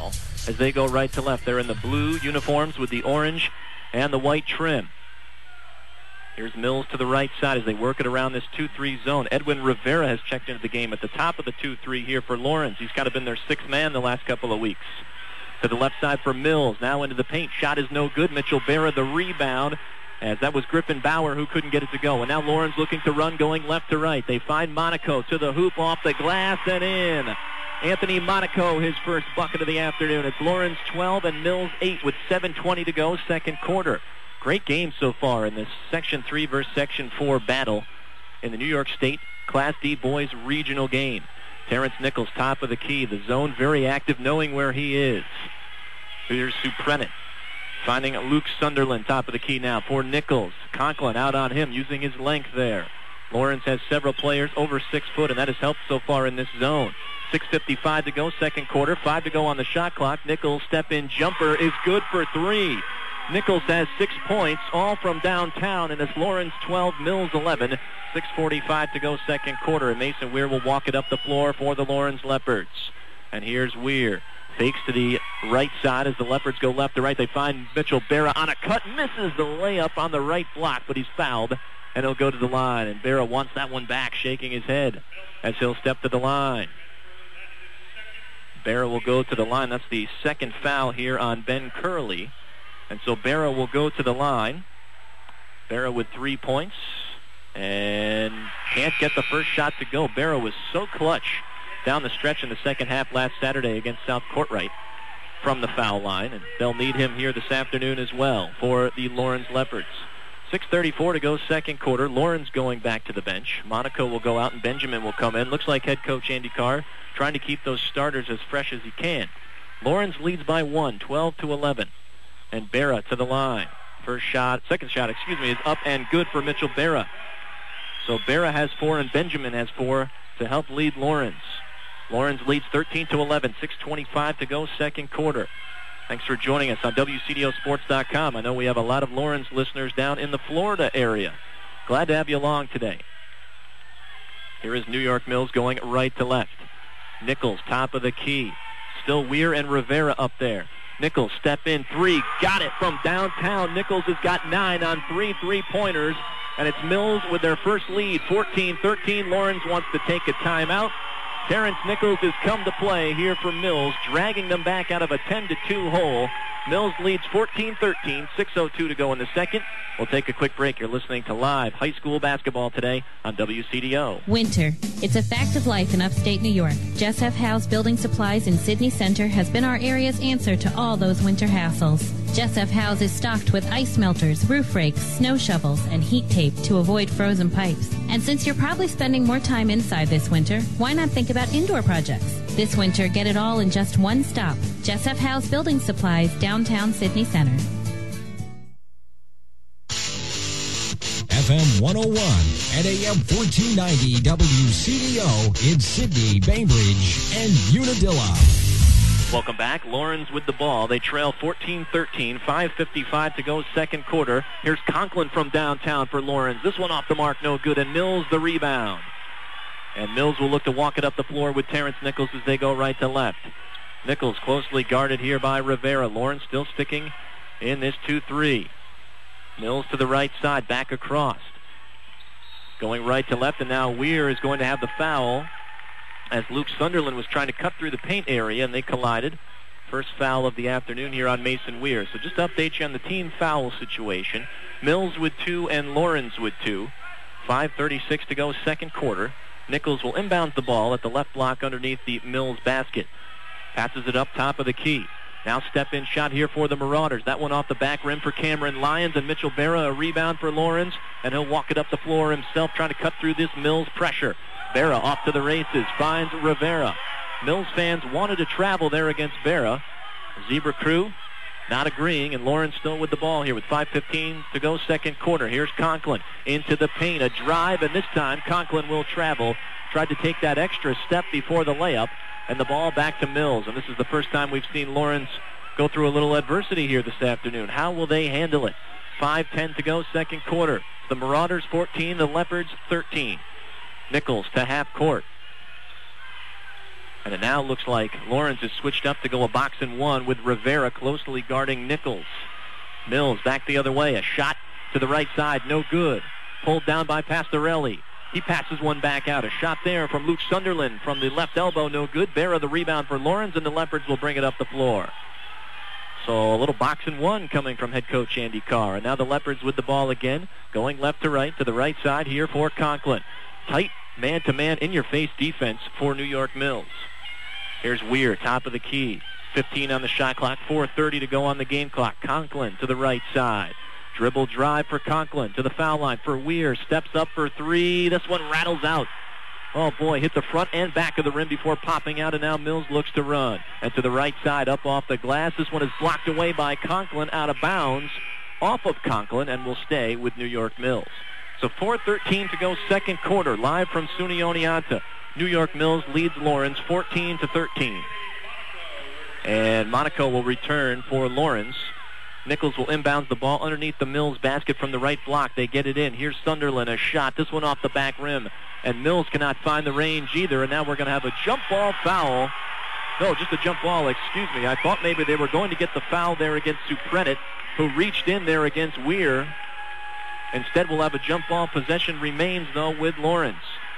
as they go right to left. They're in the blue uniforms with the orange and the white trim. Here's Mills to the right side as they work it around this 2-3 zone. Edwin Rivera has checked into the game at the top of the 2-3 here for Lawrence. He's kind of been their sixth man the last couple of weeks. To the left side for Mills. Now into the paint. Shot is no good. Mitchell Berra the rebound, as that was Griffin Bauer who couldn't get it to go. And now Lawrence looking to run, going left to right. They find Monaco to the hoop, off the glass and in. Anthony Monaco, his first bucket of the afternoon. It's Lawrence 12 and Mills 8 with 7:20 to go, second quarter. Great game so far in this Section 3 versus Section 4 battle in the New York State Class D Boys Regional game. Terrence Nichols, top of the key. The zone very active, knowing where he is. Here's Suprenant finding Luke Sunderland, top of the key now for Nichols. Conklin out on him, using his length there. Lawrence has several players over 6 foot, and that has helped so far in this zone. 6:55 to go, second quarter. 5 to go on the shot clock. Nichols' step-in jumper is good for 3. Nichols has 6 points, all from downtown, and it's Lawrence 12, Mills 11. 6:45 to go, second quarter, and Mason Weir will walk it up the floor for the Lawrence Leopards. And here's Weir. Fakes to the right side as the Leopards go left to right. They find Mitchell Berra on a cut, misses the layup on the right block, but he's fouled, and he'll go to the line. And Berra wants that one back, shaking his head as he'll step to the line. Berra will go to the line. That's the second foul here on Ben Curley. And so Berra will go to the line. Berra with 3 points and can't get the first shot to go. Berra was so clutch down the stretch in the second half last Saturday against South Courtright from the foul line, and they'll need him here this afternoon as well for the Lawrence Leopards. 6:34 to go, second quarter. Lawrence going back to the bench. Monaco will go out and Benjamin will come in. Looks like head coach Andy Carr trying to keep those starters as fresh as he can. Lawrence leads by 1, 12-11. And Berra to the line. Second shot, is up and good for Mitchell Berra. So Berra has 4 and Benjamin has 4 to help lead Lawrence. Lawrence leads 13-11, 6:25 to go, second quarter. Thanks for joining us on WCDOsports.com. I know we have a lot of Lawrence listeners down in the Florida area. Glad to have you along today. Here is New York Mills going right to left. Nichols, top of the key. Still Weir and Rivera up there. Nichols, step in 3, got it from downtown. Nichols has got 9 on 3 3-pointers, and it's Mills with their first lead, 14-13. Lawrence wants to take a timeout. Terrence Nichols has come to play here for Mills, dragging them back out of a 10-2 hole. Mills leads 14-13, 6:02 to go in the second. We'll take a quick break. You're listening to live high school basketball today on WCDO. Winter. It's a fact of life in upstate New York. Jess F. House Building Supplies in Sydney Center has been our area's answer to all those winter hassles. Jess F. House is stocked with ice melters, roof rakes, snow shovels, and heat tape to avoid frozen pipes. And since you're probably spending more time inside this winter, why not think about indoor projects? This winter, get it all in just one stop. Jess F. House Building Supplies, downtown Sydney Center. FM 101 and AM 1490 WCDO in Sydney, Bainbridge, and Unadilla. Welcome back. Lawrence with the ball. They trail 14-13, 5:55 to go, second quarter. Here's Conklin from downtown for Lawrence. This one off the mark, no good, and Mills the rebound. And Mills will look to walk it up the floor with Terrence Nichols as they go right to left. Nichols closely guarded here by Rivera. Lawrence still sticking in this 2-3. Mills to the right side, back across. Going right to left, and now Weir is going to have the foul as Luke Sunderland was trying to cut through the paint area, and they collided. First foul of the afternoon here on Mason Weir. So just to update you on the team foul situation. Mills with 2 and Lawrence with 2. 5:36 to go, second quarter. Nichols will inbound the ball at the left block underneath the Mills basket. Passes it up top of the key. Now step-in shot here for the Marauders. That one off the back rim for Cameron Lyons, and Mitchell Berra a rebound for Lawrence, and he'll walk it up the floor himself, trying to cut through this Mills pressure. Berra off to the races, finds Rivera. Mills fans wanted to travel there against Berra. Zebra crew not agreeing, and Lawrence still with the ball here with 5:15 to go, second quarter. Here's Conklin into the paint, a drive, and this time Conklin will travel. Tried to take that extra step before the layup, and the ball back to Mills. And this is the first time we've seen Lawrence go through a little adversity here this afternoon. How will they handle it? 5:10 to go, second quarter. The Marauders 14, the Leopards 13. Nichols to half court. And it now looks like Lawrence is switched up to go a box and one with Rivera closely guarding Nichols. Mills back the other way. A shot to the right side, no good. Pulled down by Pastorelli. He passes one back out. A shot there from Luke Sunderland from the left elbow, no good. Berra the rebound for Lawrence, and the Leopards will bring it up the floor. So a little box and one coming from head coach Andy Carr. And now the Leopards with the ball again, going left to the right side here for Conklin. Tight man-to-man, in-your-face defense for New York Mills. Here's Weir, top of the key. 15 on the shot clock, 4:30 to go on the game clock. Conklin to the right side. Dribble drive for Conklin to the foul line for Weir. Steps up for three. This one rattles out. Oh, boy, hit the front and back of the rim before popping out, and now Mills looks to run. And to the right side, up off the glass. This one is blocked away by Conklin, out of bounds, off of Conklin, and will stay with New York Mills. So 4:13 to go, second quarter, live from SUNY Oneonta. New York Mills leads Lawrence 14-13. And Monaco will return for Lawrence. Nichols will inbound the ball underneath the Mills basket from the right block. They get it in. Here's Sunderland, a shot. This one off the back rim. And Mills cannot find the range either. And now we're going to have a jump ball foul. No, just a jump ball, excuse me. I thought maybe they were going to get the foul there against Suprenet, who reached in there against Weir. Instead, we'll have a jump ball. Possession remains, though, with Lawrence.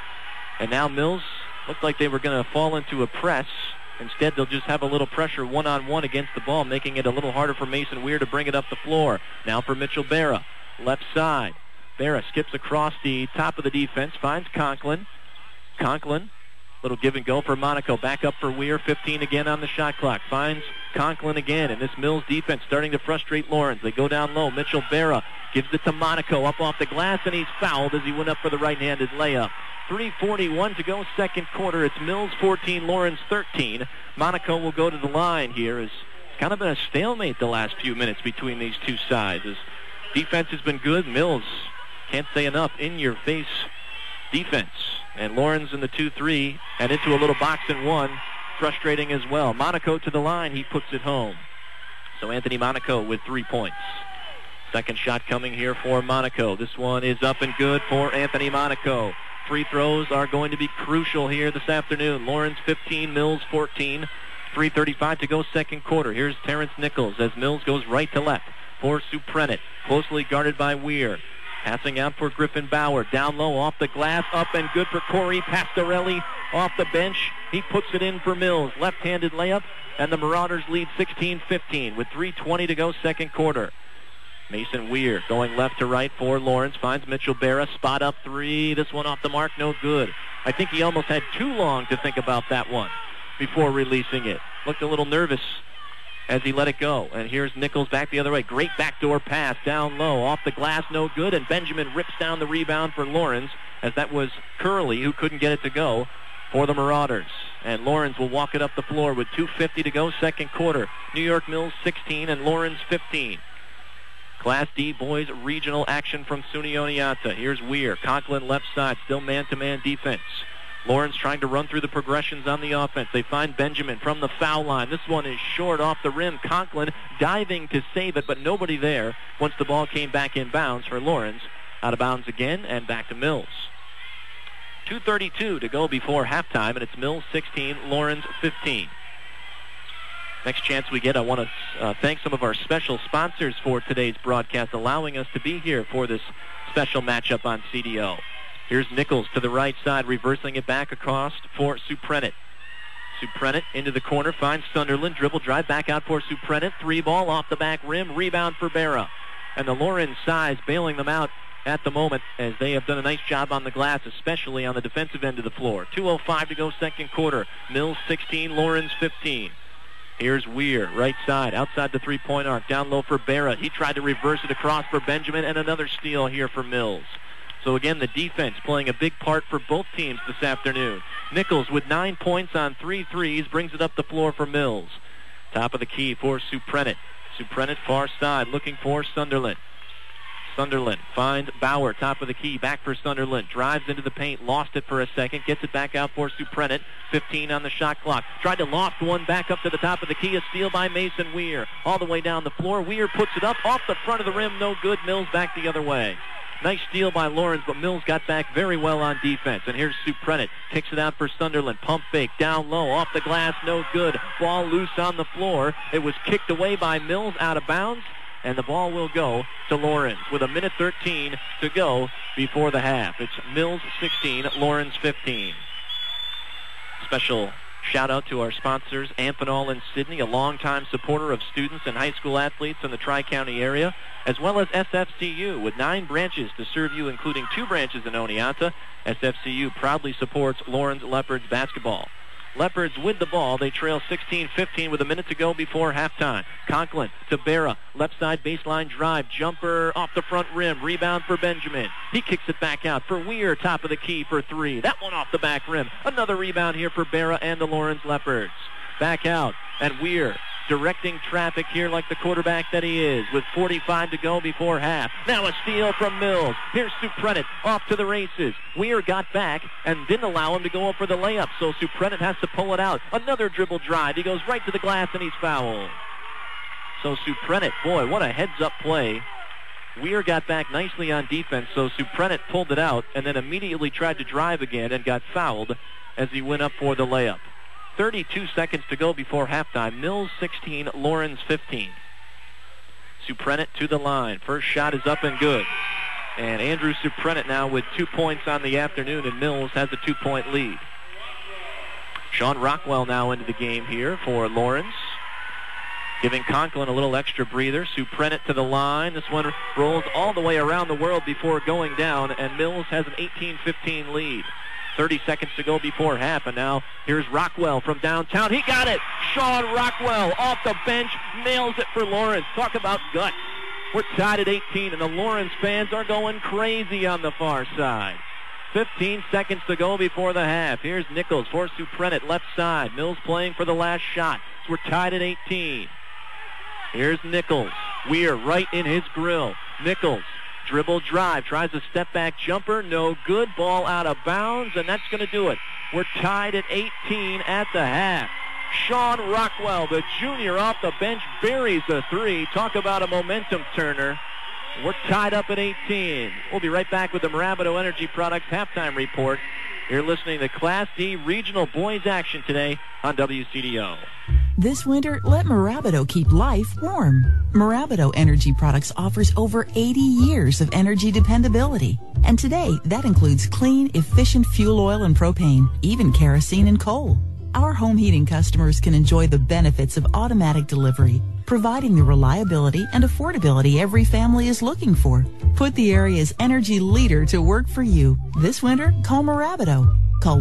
And now Mills looked like they were going to fall into a press. Instead, they'll just have a little pressure one-on-one against the ball, making it a little harder for Mason Weir to bring it up the floor. Now for Mitchell Berra, left side. Berra skips across the top of the defense, finds Conklin. Conklin, little give and go for Monaco. Back up for Weir, 15 again on the shot clock. Finds Conklin again, and this Mills defense starting to frustrate Lawrence. They go down low. Mitchell Berra gives it to Monaco up off the glass, and he's fouled as he went up for the right-handed layup. 3:41 to go, second quarter. It's Mills 14, Lawrence 13. Monaco will go to the line here. It's kind of been a stalemate the last few minutes between these two sides. As defense has been good. Mills, can't say enough, in-your-face defense. And Lawrence in the 2-3 and into a little box and one. Frustrating as well. Monaco to the line. He puts it home. So Anthony Monaco with 3 points. Second shot coming here for Monaco. This one is up and good for Anthony Monaco. Free throws are going to be crucial here this afternoon. Lawrence 15, Mills 14. 3:35 to go, second quarter. Here's Terrence Nichols as Mills goes right to left for Suprenet. Closely guarded by Weir. Passing out for Griffin Bauer. Down low, off the glass, up and good for Corey Pastorelli. Off the bench, he puts it in for Mills. Left-handed layup, and the Marauders lead 16-15 with 3:20 to go, second quarter. Mason Weir going left to right for Lawrence. Finds Mitchell Berra. Spot up three. This one off the mark. No good. I think he almost had too long to think about that one before releasing it. Looked a little nervous as he let it go. And here's Nichols back the other way. Great backdoor pass down low. Off the glass. No good. And Benjamin rips down the rebound for Lawrence, as that was Curley who couldn't get it to go for the Marauders. And Lawrence will walk it up the floor with 2:50 to go, second quarter. New York Mills 16 and Lawrence 15. Class D boys regional action from SUNY Oneonta. Here's Weir. Conklin left side, still man-to-man defense. Lawrence trying to run through the progressions on the offense. They find Benjamin from the foul line. This one is short off the rim. Conklin diving to save it, but nobody there once the ball came back in bounds for Lawrence. Out of bounds again and back to Mills. 2:32 to go before halftime, and it's Mills 16, Lawrence 15. Next chance we get, I want to thank some of our special sponsors for today's broadcast, allowing us to be here for this special matchup on CDO. Here's Nichols to the right side, reversing it back across for Suprenet. Suprenet into the corner, finds Sunderland, dribble drive back out for Suprenet, three ball off the back rim, rebound for Berra. And the Lawrence size bailing them out at the moment, as they have done a nice job on the glass, especially on the defensive end of the floor. 2:05 to go, second quarter. Mills 16, Lawrence 15. Here's Weir, right side, outside the three-point arc, down low for Berra. He tried to reverse it across for Benjamin, and another steal here for Mills. So again, the defense playing a big part for both teams this afternoon. Nichols with 9 points on 3 threes, brings it up the floor for Mills. Top of the key for Suprenet. Suprenet far side, looking for Sunderland. Sunderland finds Bauer, top of the key, back for Sunderland. Drives into the paint, lost it for a second, gets it back out for Suprenet. 15 on the shot clock. Tried to loft one back up to the top of the key. A steal by Mason Weir. All the way down the floor. Weir puts it up off the front of the rim. No good. Mills back the other way. Nice steal by Lawrence, but Mills got back very well on defense. And here's Suprenant. Kicks it out for Sunderland. Pump fake. Down low. Off the glass. No good. Ball loose on the floor. It was kicked away by Mills out of bounds. And the ball will go to Lawrence with 1:13 to go before the half. It's Mills 16, Lawrence 15. Special shout out to our sponsors, Amphenol in Sidney, a longtime supporter of students and high school athletes in the Tri-County area, as well as SFCU with 9 branches to serve you, including 2 branches in Oneonta. SFCU proudly supports Lawrence Leopards basketball. Leopards with the ball. They trail 16-15 with a minute to go before halftime. Conklin to Berra. Left side baseline drive. Jumper off the front rim. Rebound for Benjamin. He kicks it back out for Weir. Top of the key for 3. That one off the back rim. Another rebound here for Berra and the Lawrence Leopards. Back out. And Weir directing traffic here like the quarterback that he is with 45 to go before half. Now a steal from Mills. Here's Suprenant off to the races. Weir got back and didn't allow him to go up for the layup, so Suprenant has to pull it out. Another dribble drive. He goes right to the glass and he's fouled. So Suprenant, boy, what a heads-up play. Weir got back nicely on defense, so Suprenant pulled it out and then immediately tried to drive again and got fouled as he went up for the layup. 32 seconds to go before halftime. Mills 16, Lawrence 15. Suprenant to the line. First shot is up and good. And Andrew Suprenant now with 2 points on the afternoon, and Mills has a 2-point lead. Sean Rockwell now into the game here for Lawrence, giving Conklin a little extra breather. Suprenant to the line. This one rolls all the way around the world before going down, and Mills has an 18-15 lead. 30 seconds to go before half, and now here's Rockwell from downtown. He got it! Sean Rockwell off the bench, nails it for Lawrence. Talk about guts. We're tied at 18, and the Lawrence fans are going crazy on the far side. 15 seconds to go before the half. Here's Nichols for Suprenant, left side. Mills playing for the last shot. So we're tied at 18. Here's Nichols. Weir right in his grill. Nichols. Dribble drive, tries a step-back jumper, no good, ball out of bounds, and that's going to do it. We're tied at 18 at the half. Sean Rockwell, the junior off the bench, buries a 3. Talk about a momentum turner. We're tied up at 18. We'll be right back with the Marabato Energy Products halftime report. You're listening to Class D Regional Boys action today on WCDO. This winter, let Marabato keep life warm. Marabato Energy Products offers over 80 years of energy dependability. And today, that includes clean, efficient fuel oil and propane, even kerosene and coal. Our home heating customers can enjoy the benefits of automatic delivery, providing the reliability and affordability every family is looking for. Put the area's energy leader to work for you. This winter, call Marabato. Call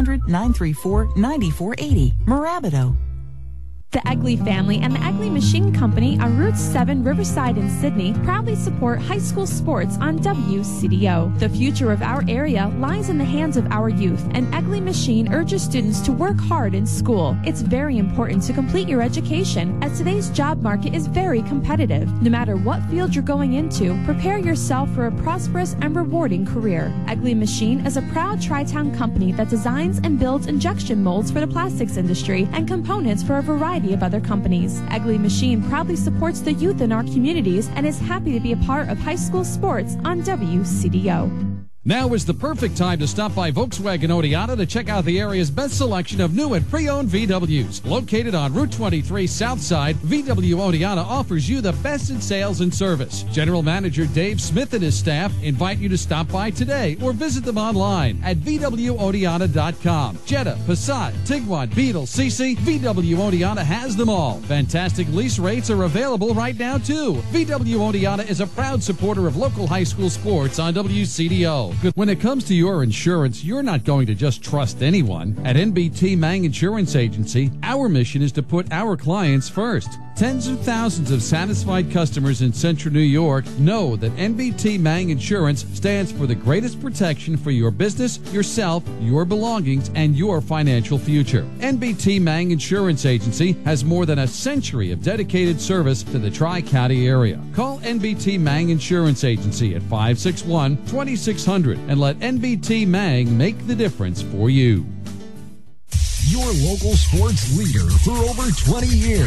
1-800-934-9480. Marabato. The Egley family and the Egley Machine Company on Route 7 Riverside in Sidney proudly support high school sports on WCDO. The future of our area lies in the hands of our youth, and Egley Machine urges students to work hard in school. It's very important to complete your education, as today's job market is very competitive. No matter what field you're going into, prepare yourself for a prosperous and rewarding career. Egley Machine is a proud Tri-Town company that designs and builds injection molds for the plastics industry and components for a variety of other companies. Egley Machine proudly supports the youth in our communities and is happy to be a part of high school sports on WCDO. Now is the perfect time to stop by Volkswagen Oneonta to check out the area's best selection of new and pre-owned VWs. Located on Route 23 South Side, VW Oneonta offers you the best in sales and service. General Manager Dave Smith and his staff invite you to stop by today or visit them online at VWOneonta.com. Jetta, Passat, Tiguan, Beetle, CC, VW Oneonta has them all. Fantastic lease rates are available right now too. VW Oneonta is a proud supporter of local high school sports on WCDO. When it comes to your insurance, you're not going to just trust anyone. At NBT Mang Insurance Agency, our mission is to put our clients first. Tens of thousands of satisfied customers in Central New York know that NBT Mang Insurance stands for the greatest protection for your business, yourself, your belongings, and your financial future. NBT Mang Insurance Agency has more than a century of dedicated service to the Tri-County area. Call NBT Mang Insurance Agency at 561-2600 and let NBT Mang make the difference for you. Your local sports leader for over 20 years.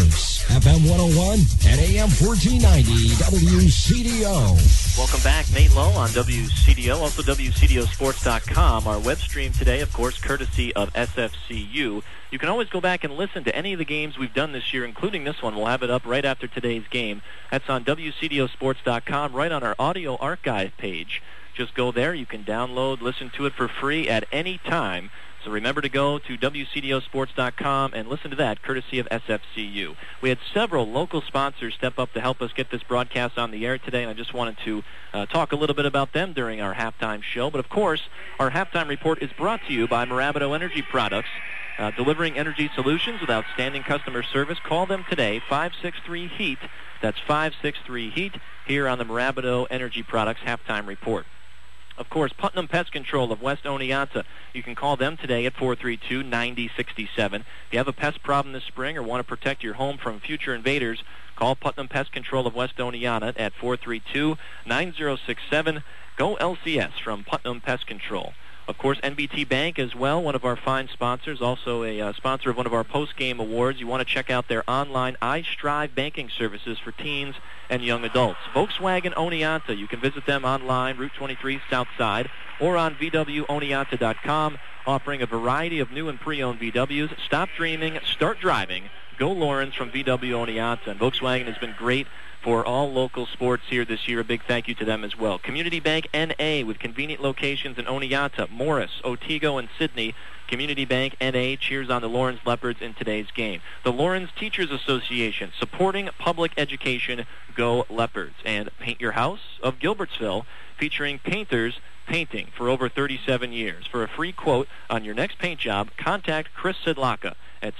FM 101 and AM 1490 WCDO. Welcome back. Nate Lowe on WCDO, also WCDOsports.com. Our web stream today, of course, courtesy of SFCU. You can always go back and listen to any of the games we've done this year, including this one. We'll have it up right after today's game. That's on WCDOsports.com, right on our audio archive page. Just go there. You can download, listen to it for free at any time. So remember to go to WCDOsports.com and listen to that, courtesy of SFCU. We had several local sponsors step up to help us get this broadcast on the air today, and I just wanted to talk a little bit about them during our halftime show. But, of course, our halftime report is brought to you by Marabito Energy Products, delivering energy solutions with outstanding customer service. Call them today, 563-HEAT. That's 563-HEAT, here on the Marabito Energy Products halftime report. Of course, Putnam Pest Control of West Oneonta. You can call them today at 432-9067. If you have a pest problem this spring or want to protect your home from future invaders, call Putnam Pest Control of West Oneonta at 432-9067. Go LCS from Putnam Pest Control. Of course, NBT Bank as well, one of our fine sponsors, also a sponsor of one of our post-game awards. You want to check out their online iStrive banking services for teens and young adults. Volkswagen Oneonta, you can visit them online, Route 23 South Side, or on VWOneonta.com, offering a variety of new and pre-owned VWs. Stop dreaming, start driving. Go Lawrence from VW Oneonta. And Volkswagen has been great for all local sports here this year. A big thank you to them as well. Community Bank N.A. with convenient locations in Oneonta, Morris, Otsego, and Sydney. Community Bank N.A. cheers on the Lawrence Leopards in today's game. The Lawrence Teachers Association, supporting public education. Go Leopards. And Paint Your House of Gilbertsville, featuring painters painting for over 37 years. For a free quote on your next paint job, contact Chris Sidlaka at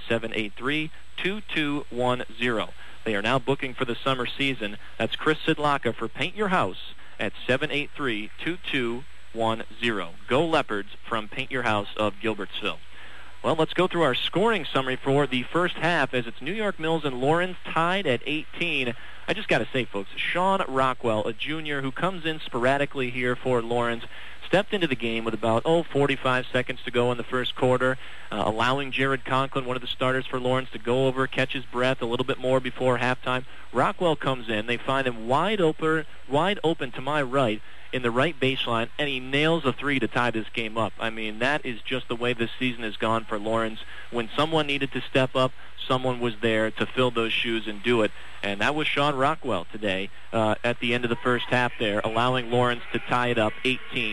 783-2210. They are now booking for the summer season. That's Chris Sidlaka for Paint Your House at 783-2210. Go Leopards from Paint Your House of Gilbertsville. Well, let's go through our scoring summary for the first half as it's New York Mills and Lawrence tied at 18. I just got to say, folks, Sean Rockwell, a junior who comes in sporadically here for Lawrence, stepped into the game with about 45 seconds to go in the first quarter, allowing Jared Conklin, one of the starters for Lawrence, to go over, catch his breath a little bit more before halftime. Rockwell comes in. They find him wide open to my right in the right baseline, and he nails a three to tie this game up. I mean, that is just the way this season has gone for Lawrence. When someone needed to step up, someone was there to fill those shoes and do it. And that was Sean Rockwell today at the end of the first half there, allowing Lawrence to tie it up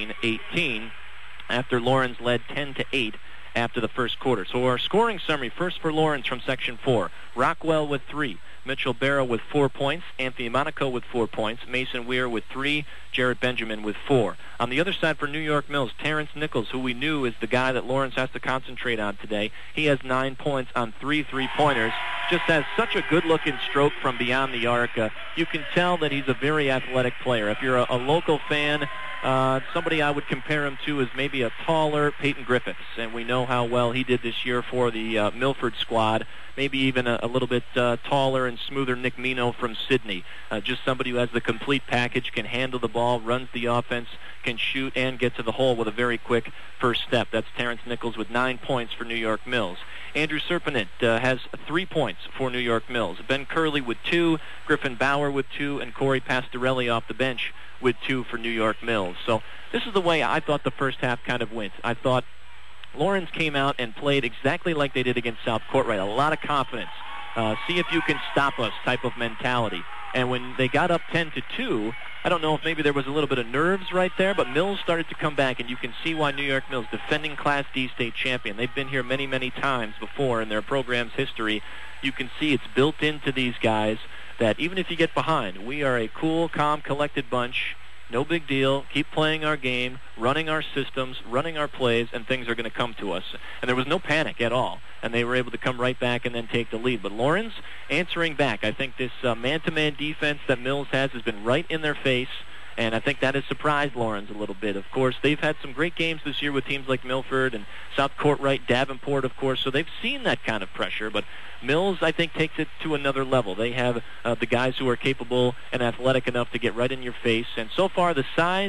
18-18 after Lawrence led 10-8 after the first quarter. So our scoring summary, first for Lawrence from Section 4. Rockwell with 3. Mitchell Barrow with 4 points, Anthony Monaco with 4 points, Mason Weir with 3, Jarrett Benjamin with 4. On the other side for New York Mills, Terrence Nichols, who we knew is the guy that Lawrence has to concentrate on today. He has 9 points on 3 3-pointers. Just has such a good-looking stroke from beyond the arc. You can tell that he's a very athletic player. If you're a local fan, somebody I would compare him to is maybe a taller Peyton Griffiths, and we know how well he did this year for the Milford squad. Maybe even a little bit taller and smoother Nick Mino from Sydney. Just somebody who has the complete package, can handle the ball, runs the offense, can shoot, and get to the hole with a very quick first step. That's Terrence Nichols with 9 points for New York Mills. Andrew Serpenant has 3 points for New York Mills. Ben Curley with 2, Griffin Bauer with 2, and Corey Pastorelli off the bench with 2 for New York Mills. So this is the way I thought the first half kind of went. I thought Lawrence came out and played exactly like they did against South Courtright. A lot of confidence. See if you can stop us type of mentality. And when they got up 10-2, I don't know if maybe there was a little bit of nerves right there, but Mills started to come back, and you can see why New York Mills, defending Class D state champion. They've been here many, many times before in their program's history. You can see it's built into these guys that even if you get behind, we are a cool, calm, collected bunch. No big deal. Keep playing our game, running our systems, running our plays, and things are going to come to us. And there was no panic at all. And they were able to come right back and then take the lead. But Lawrence answering back. I think this man-to-man defense that Mills has been right in their face. And I think that has surprised Lawrence a little bit. Of course, they've had some great games this year with teams like Milford and South Courtright, Davenport, of course. So they've seen that kind of pressure. But Mills, I think, takes it to another level. They have the guys who are capable and athletic enough to get right in your face. And so far, the size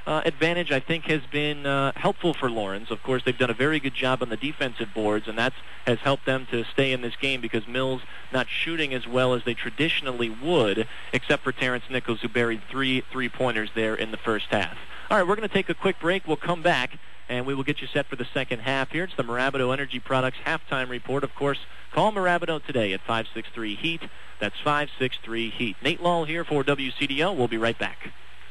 advantage, I think, has been helpful for Lawrence. Of course, they've done a very good job on the defensive boards, and that has helped them to stay in this game because Mills not shooting as well as they traditionally would, except for Terrence Nichols, who buried 3 3-pointers there in the first half. All right, we're going to take a quick break. We'll come back, and we will get you set for the second half here. It's the Mirabito Energy Products halftime report. Of course, call Mirabito today at 563-HEAT. That's 563-HEAT. Nate Lull here for WCDO. We'll be right back.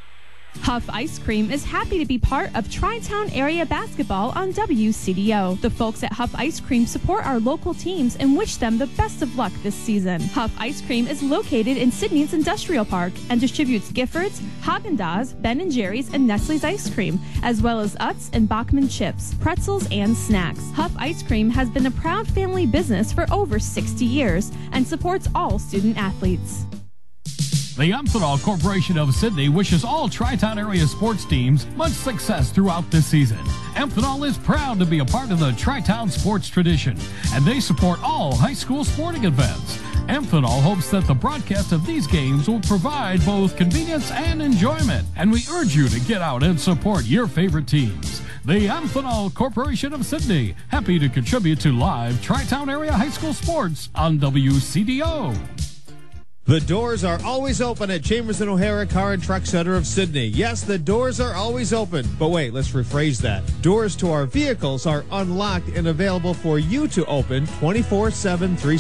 Huff Ice Cream is happy to be part of Tri-Town area basketball on WCDO. The folks at Huff Ice Cream support our local teams and wish them the best of luck this season. Huff Ice Cream is located in Sydney's Industrial Park and distributes Giffords, Haagen-Dazs, Ben & Jerry's, and Nestle's ice cream, as well as Utz and Bachman chips, pretzels, and snacks. Huff Ice Cream has been a proud family business for over 60 years and supports all student athletes. The Amphenol Corporation of Sydney wishes all Tri-Town area sports teams much success throughout this season. Amphenol is proud to be a part of the Tri-Town sports tradition, and they support all high school sporting events. Amphenol hopes that the broadcast of these games will provide both convenience and enjoyment, and we urge you to get out and support your favorite teams. The Amphenol Corporation of Sydney, happy to contribute to live Tri-Town area high school sports on WCDO. The doors are always open at Chambers & O'Hara Car and Truck Center of Sydney. Yes, the doors are always open. But wait, let's rephrase that. Doors to our vehicles are unlocked and available for you to open 24/7,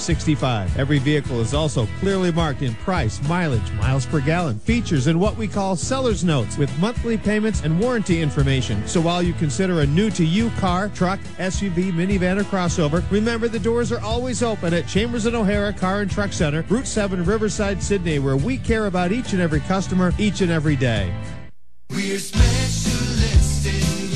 365. Every vehicle is also clearly marked in price, mileage, miles per gallon, features, and what we call seller's notes with monthly payments and warranty information. So while you consider a new-to-you car, truck, SUV, minivan, or crossover, remember the doors are always open at Chambers & O'Hara Car and Truck Center, Route 7, Riverside, Sydney, where we care about each and every customer each and every day. We're specialists in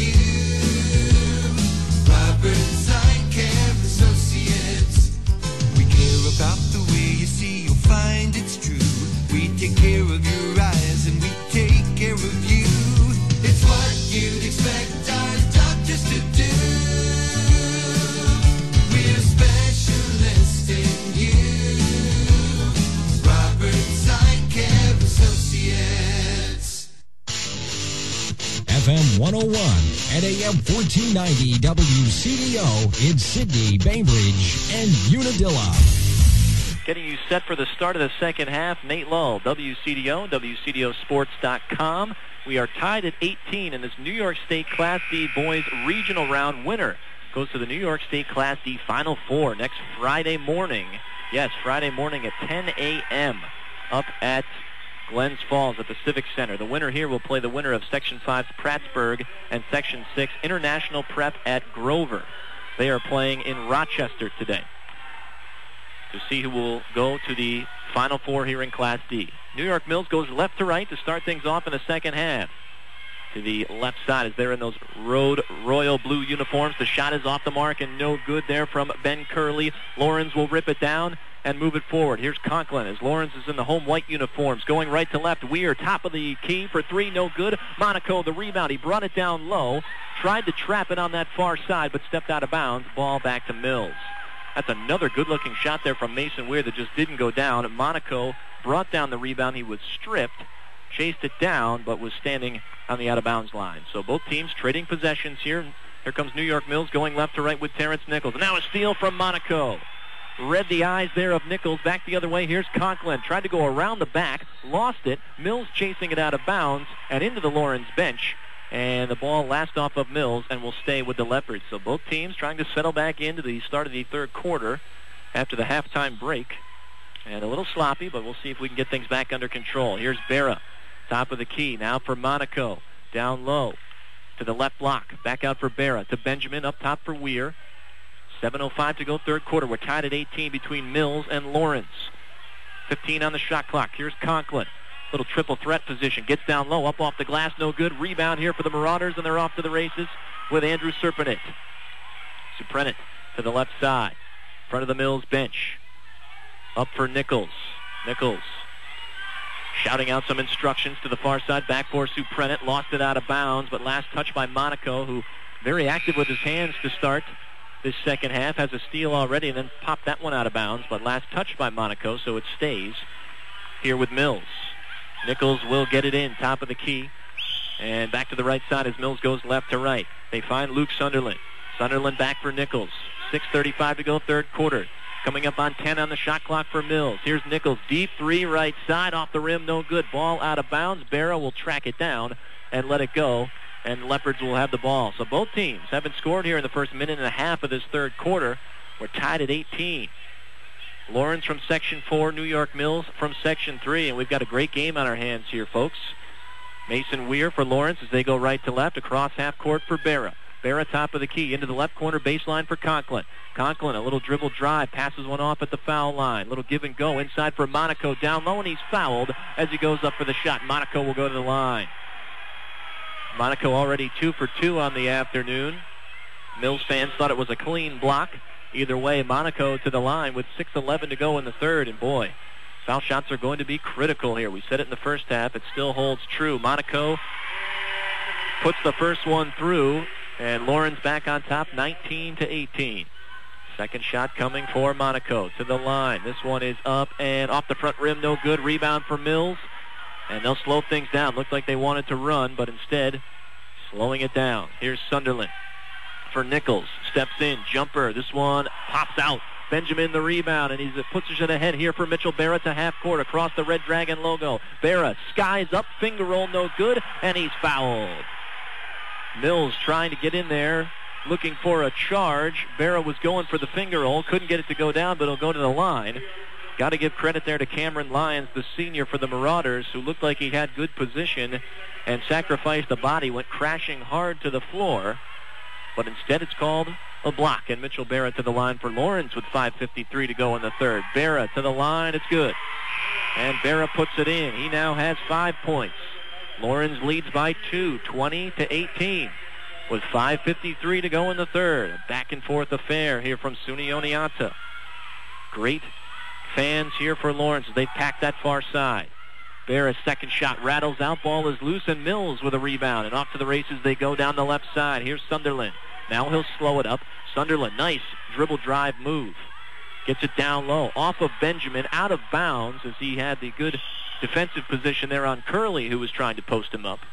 you. Roberts Eye Care Associates. We care about the way you see, you'll find it's true. We take care of your eyes and we take care of you. It's what you'd expect our doctors to do. We're specialists in you. FM 101 and AM 1490 WCDO in Sydney, Bainbridge, and Unadilla. Getting you set for the start of the second half, Nate Lull, WCDO, WCDOsports.com. We are tied at 18 in this New York State Class D Boys Regional Round. Winner goes to the New York State Class D Final Four next Friday morning. Yes, Friday morning at 10 a.m. up at Glens Falls at the Civic Center. The winner here will play the winner of Section 5's Prattsburgh and Section 6 International Prep at Grover. They are playing in Rochester today to see who will go to the Final Four here in Class D. New York Mills goes left to right to start things off in the second half. To the left side as they're in those royal blue uniforms. The shot is off the mark and no good there from Ben Curley. Lawrence will rip it down and move it forward. Here's Conklin as Lawrence is in the home white uniforms. Going right to left. Weir, top of the key for three, no good. Monaco, the rebound. He brought it down low. Tried to trap it on that far side, but stepped out of bounds. Ball back to Mills. That's another good-looking shot there from Mason Weir that just didn't go down. Monaco brought down the rebound. He was stripped, chased it down, but was standing on the out-of-bounds line. So both teams trading possessions here. Here comes New York Mills going left to right with Terrence Nichols. Now a steal from Monaco. Read the eyes there of Nichols. Back the other way. Here's Conklin. Tried to go around the back. Lost it. Mills chasing it out of bounds and into the Lawrence bench. And the ball last off of Mills and will stay with the Leopards. So both teams trying to settle back into the start of the third quarter after the halftime break. And a little sloppy, but we'll see if we can get things back under control. Here's Berra. Top of the key. Now for Monaco. Down low to the left block. Back out for Berra. To Benjamin. Up top for Weir. 7:05 to go third quarter. We're tied at 18 between Mills and Lawrence. 15 on the shot clock. Here's Conklin. Little triple threat position. Gets down low. Up off the glass. No good. Rebound here for the Marauders, and they're off to the races with Andrew Serpenit. Serpenit to the left side. Front of the Mills bench. Up for Nichols. Nichols shouting out some instructions to the far side. Back for Suprenant. Lost it out of bounds, but last touch by Monaco, who very active with his hands to start this second half. Has a steal already and then popped that one out of bounds, but last touch by Monaco, so it stays here with Mills. Nichols will get it in, top of the key. And back to the right side as Mills goes left to right. They find Luke Sunderland. Sunderland back for Nichols. 6:35 to go, third quarter. Coming up on 10 on the shot clock for Mills. Here's Nichols. Deep three, right side, off the rim, no good. Ball out of bounds. Barra will track it down and let it go. And Leopards will have the ball. So both teams haven't scored here in the first minute and a half of this third quarter. We're tied at 18. Lawrence from Section 4, New York Mills from Section 3. And we've got a great game on our hands here, folks. Mason Weir for Lawrence as they go right to left. Across half court for Barra. Barra top of the key. Into the left corner baseline for Conklin. Conklin, a little dribble drive. Passes one off at the foul line. Little give and go inside for Monaco. Down low, and he's fouled as he goes up for the shot. Monaco will go to the line. Monaco already 2 for 2 on the afternoon. Mills fans thought it was a clean block. Either way, Monaco to the line with 6:11 to go in the third. And boy, foul shots are going to be critical here. We said it in the first half. It still holds true. Monaco puts the first one through, and Lawrence back on top, 19-18. Second shot coming for Monaco to the line. This one is up and off the front rim, no good. Rebound for Mills. And they'll slow things down. Looked like they wanted to run, but instead slowing it down. Here's Sunderland for Nichols. Steps in, jumper. This one pops out. Benjamin the rebound, and he puts it ahead here for Mitchell Barra to half court across the Red Dragon logo. Barra skies up, finger roll, no good, and he's fouled. Mills trying to get in there, looking for a charge. Barra was going for the finger roll, couldn't get it to go down, but it'll go to the line. Got to give credit there to Cameron Lyons, the senior for the Marauders, who looked like he had good position and sacrificed the body, went crashing hard to the floor. But instead it's called a block, and Mitchell Barra to the line for Lawrence with 5:53 to go in the third. Barra to the line, it's good. And Barra puts it in. He now has 5 points. Lawrence leads by 2, 20-18, with 5:53 to go in the third. A back and forth affair here from SUNY Oneonta. Great fans here for Lawrence as they pack that far side. Barra's second shot rattles out, ball is loose, and Mills with a rebound. And off to the races they go down the left side. Here's Sunderland. Now he'll slow it up. Sunderland, nice dribble drive move. Gets it down low. Off of Benjamin, out of bounds as he had the good defensive position there on Curley, who was trying to post him up.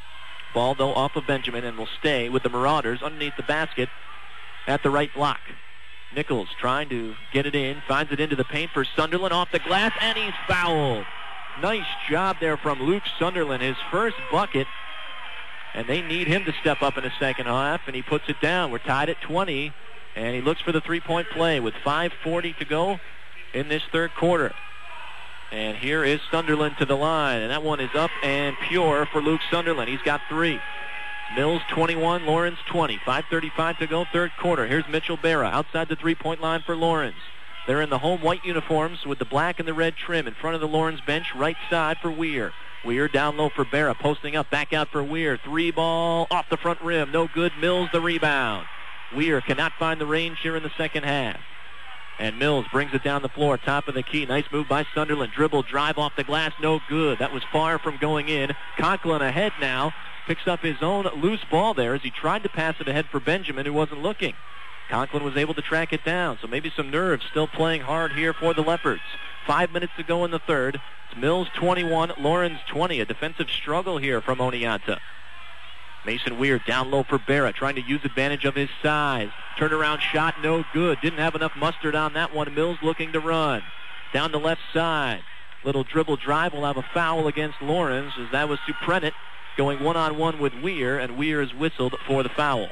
Ball, though, off of Benjamin and will stay with the Marauders underneath the basket at the right block. Nichols trying to get it in, finds it into the paint for Sunderland, off the glass, and he's fouled. Nice job there from Luke Sunderland, his first bucket, and they need him to step up in the second half, and he puts it down. We're tied at 20, and he looks for the three-point play with 5:40 to go in this third quarter. And here is Sunderland to the line, and that one is up and pure for Luke Sunderland. He's got 3. Mills 21, Lawrence 20. 5:35 to go, third quarter. Here's Mitchell Barra outside the three-point line for Lawrence. They're in the home white uniforms with the black and the red trim in front of the Lawrence bench, right side for Weir. Weir down low for Barra, posting up, back out for Weir. 3 ball off the front rim, no good. Mills the rebound. Weir cannot find the range here in the second half. And Mills brings it down the floor, top of the key. Nice move by Sunderland. Dribble, drive off the glass, no good. That was far from going in. Conklin ahead now. Picks up his own loose ball there as he tried to pass it ahead for Benjamin, who wasn't looking. Conklin was able to track it down, so maybe some nerves still playing hard here for the Leopards. 5 minutes to go in the third. It's Mills 21, Lawrence 20. A defensive struggle here from Oneonta. Mason Weir down low for Barra, trying to use advantage of his size. Turnaround shot, no good. Didn't have enough mustard on that one. Mills looking to run. Down the left side. Little dribble drive will have a foul against Lawrence, as that was Suprenant going one-on-one with Weir, and Weir is whistled for the foul.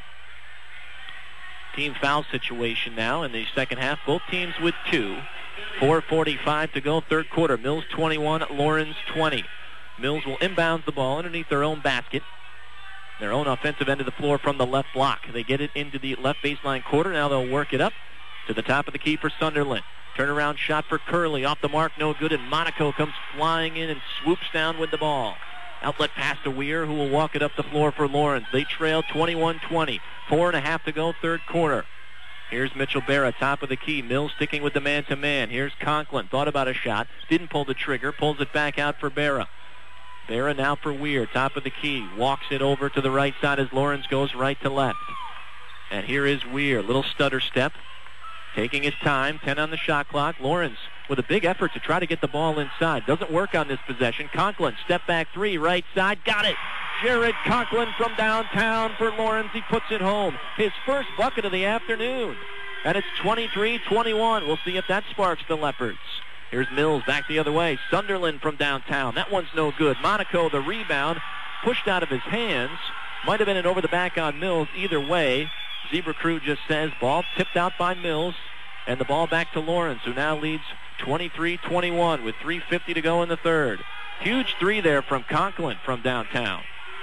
Team foul situation now in the second half. Both teams with 2. 4:45 to go, third quarter. Mills 21, Lawrence 20. Mills will inbound the ball underneath their own basket. Their own offensive end of the floor from the left block. They get it into the left baseline quarter. Now they'll work it up to the top of the key for Sunderland. Turnaround shot for Curley. Off the mark, no good, and Monaco comes flying in and swoops down with the ball. Outlet pass to Weir, who will walk it up the floor for Lawrence. They trail 21-20. 4.5 to go, third quarter. Here's Mitchell Barra, top of the key. Mills sticking with the man-to-man. Here's Conklin. Thought about a shot. Didn't pull the trigger. Pulls it back out for Barra. Barra now for Weir, top of the key. Walks it over to the right side as Lawrence goes right to left. And here is Weir. Little stutter step. Taking his time. 10 on the shot clock. Lawrence with a big effort to try to get the ball inside. Doesn't work on this possession. Conklin, step back 3, right side. Got it. Jared Conklin from downtown for Lawrence. He puts it home. His first bucket of the afternoon. And it's 23-21. We'll see if that sparks the Leopards. Here's Mills back the other way. Sunderland from downtown. That one's no good. Monaco, the rebound, pushed out of his hands. Might have been an over the back on Mills. Either way, Zebra Crew just says ball tipped out by Mills. And the ball back to Lawrence, who now leads 23-21 with 3:50 to go in the third. Huge three there from Conklin from downtown.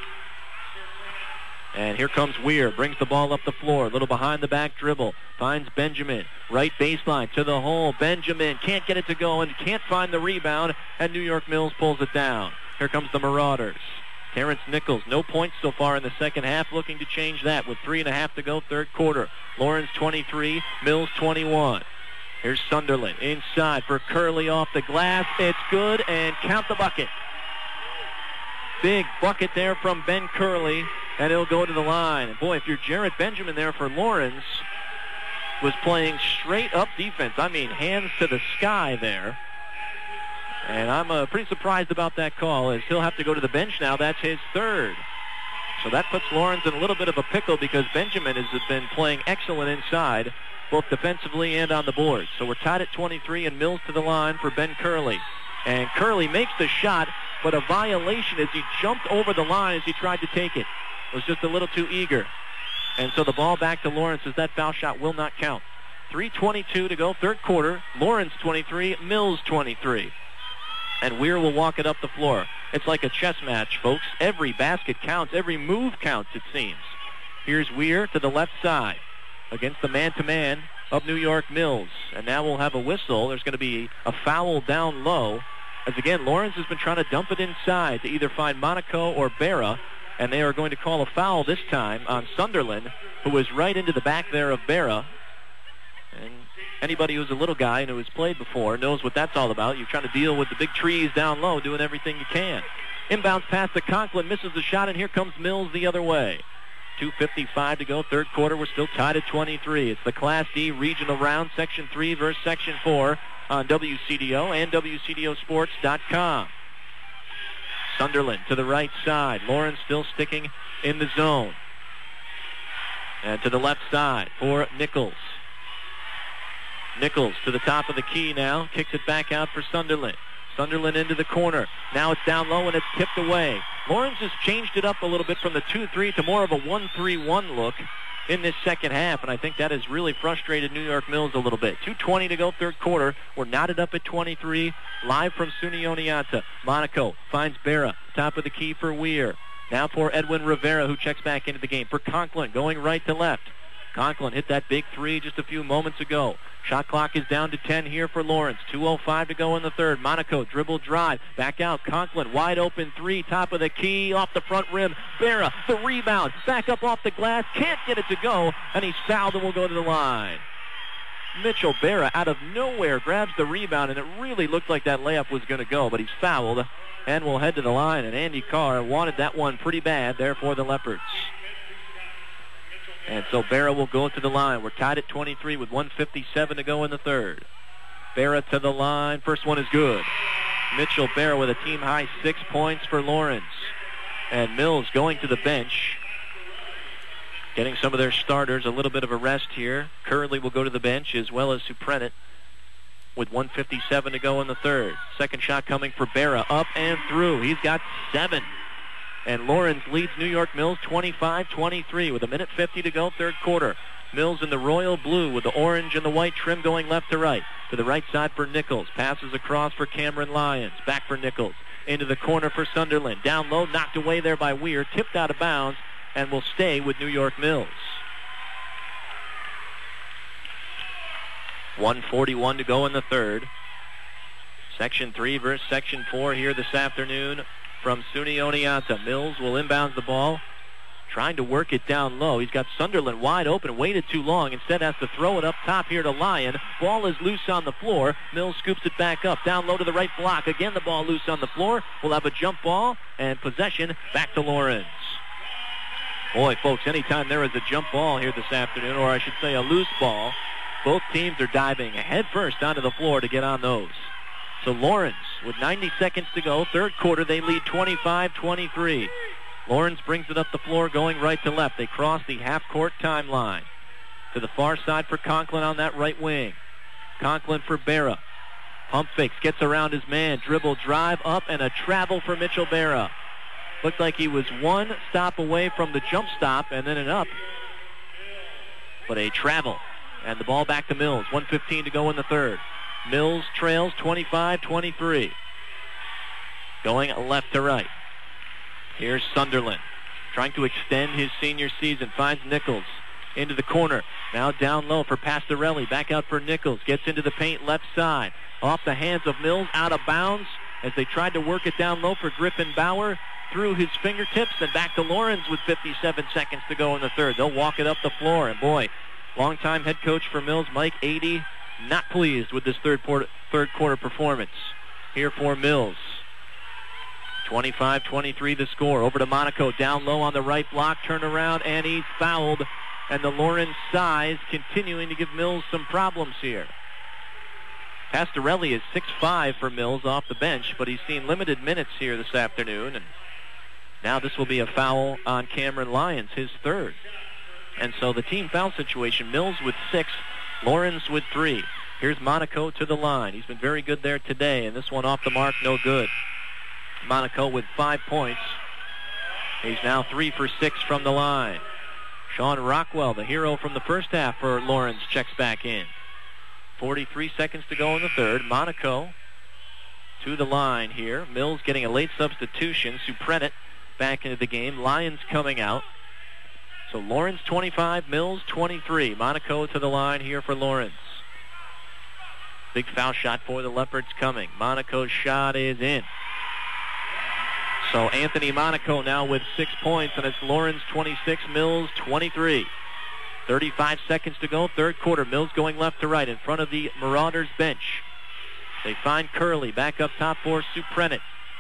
And here comes Weir, brings the ball up the floor, a little behind the back dribble, finds Benjamin, right baseline to the hole. Benjamin can't get it to go and can't find the rebound, and New York Mills pulls it down. Here comes the Marauders. Terrence Nichols, no points so far in the second half, looking to change that with 3.5 to go, third quarter. Lawrence 23, Mills 21. Here's Sunderland inside for Curley off the glass. It's good, and count the bucket. Big bucket there from Ben Curley, and he'll go to the line. And boy, if you're Jarrett Benjamin there for Lawrence, was playing straight up defense. I mean, hands to the sky there. And I'm pretty surprised about that call, as he'll have to go to the bench now. That's his third. So that puts Lawrence in a little bit of a pickle, because Benjamin has been playing excellent inside, both defensively and on the board. So we're tied at 23, and Mills to the line for Ben Curley. And Curley makes the shot, but a violation as he jumped over the line as he tried to take it. Was just a little too eager. And so the ball back to Lawrence, as that foul shot will not count. 3:22 to go, third quarter. Lawrence 23, Mills 23. And Weir will walk it up the floor. It's like a chess match, folks. Every basket counts. Every move counts, it seems. Here's Weir to the left side against the man-to-man of New York Mills. And now we'll have a whistle. There's going to be a foul down low. As again, Lawrence has been trying to dump it inside to either find Monaco or Berra. And they are going to call a foul this time on Sunderland, who was right into the back there of Berra. And anybody who's a little guy and who has played before knows what that's all about. You're trying to deal with the big trees down low, doing everything you can. Inbounds pass to Conklin, misses the shot, and here comes Mills the other way. 2:55 to go, third quarter. We're still tied at 23. It's the Class D regional round, Section 3 versus Section 4 on WCDO and WCDOsports.com. Sunderland to the right side. Lawrence still sticking in the zone. And to the left side for Nichols. Nichols to the top of the key now. Kicks it back out for Sunderland. Sunderland into the corner. Now it's down low and it's tipped away. Lawrence has changed it up a little bit from the 2-3 to more of a 1-3-1 look in this second half, and I think that has really frustrated New York Mills a little bit. 2:20 to go, third quarter. We're knotted up at 23, live from SUNY Oneonta. Monaco finds Berra, top of the key for Weir. Now for Edwin Rivera, who checks back into the game. For Conklin, going right to left. Conklin hit that big three just a few moments ago. Shot clock is down to 10 here for Lawrence. 2:05 to go in the third. Monaco dribble drive. Back out. Conklin wide open three. Top of the key. Off the front rim. Berra the rebound. Back up off the glass. Can't get it to go. And he's fouled and will go to the line. Mitchell Berra out of nowhere grabs the rebound, and it really looked like that layup was going to go, but he's fouled and will head to the line. And Andy Carr wanted that one pretty bad there for the Leopards. And so Berra will go to the line. We're tied at 23 with 1:57 to go in the third. Berra to the line. First one is good. Mitchell Berra with a team-high 6 points for Lawrence. And Mills going to the bench. Getting some of their starters a little bit of a rest here. Curley will go to the bench, as well as Suprenant, with 1:57 to go in the third. Second shot coming for Berra. Up and through. He's got 7. And Lawrence leads New York Mills 25-23 with 1:50 to go, third quarter. Mills in the royal blue with the orange and the white trim going left to right. To the right side for Nichols. Passes across for Cameron Lyons. Back for Nichols. Into the corner for Sunderland. Down low, knocked away there by Weir. Tipped out of bounds and will stay with New York Mills. 1:41 to go in the third. Section 3 versus Section 4 here this afternoon from SUNY Oneonta. Mills will inbound the ball, trying to work it down low. He's got Sunderland wide open, waited too long. Instead has to throw it up top here to Lyon. Ball is loose on the floor. Mills scoops it back up, down low to the right block. Again, the ball loose on the floor. We'll have a jump ball and possession back to Lawrence. Boy, folks, anytime there is a jump ball here this afternoon, or I should say a loose ball, both teams are diving head first onto the floor to get on those. So Lawrence, with 90 seconds to go, third quarter, they lead 25-23. Lawrence brings it up the floor, going right to left. They cross the half-court timeline. To the far side for Conklin on that right wing. Conklin for Berra. Pump fakes, gets around his man. Dribble, drive, up, and a travel for Mitchell Berra. Looked like he was one stop away from the jump stop and then an up. But a travel. And the ball back to Mills. 1:15 to go in the third. Mills trails 25-23. Going left to right. Here's Sunderland. Trying to extend his senior season. Finds Nichols. Into the corner. Now down low for Pastorelli. Back out for Nichols. Gets into the paint left side. Off the hands of Mills. Out of bounds as they tried to work it down low for Griffin Bauer. Through his fingertips and back to Lawrence with 57 seconds to go in the third. They'll walk it up the floor. And boy, longtime head coach for Mills, Mike Adey, not pleased with this third quarter performance. Here for Mills. 25-23 the score. Over to Monaco. Down low on the right block. Turn around and he's fouled. And the Lawrence size continuing to give Mills some problems here. Pastorelli is 6'5" for Mills off the bench, but he's seen limited minutes here this afternoon. And now this will be a foul on Cameron Lyons, his third. And so the team foul situation, Mills with 6, Lawrence with 3. Here's Monaco to the line. He's been very good there today, and this one off the mark, no good. Monaco with 5 points. He's now 3 for 6 from the line. Sean Rockwell, the hero from the first half for Lawrence, checks back in. 43 seconds to go in the third. Monaco to the line here. Mills getting a late substitution. Suprenet back into the game. Lyons coming out. So Lawrence 25, Mills 23. Monaco to the line here for Lawrence. Big foul shot for the Leopards coming. Monaco's shot is in. So Anthony Monaco now with 6 points, and it's Lawrence 26, Mills 23. 35 seconds to go, third quarter. Mills going left to right in front of the Marauders bench. They find Curley back up top for Suprenet.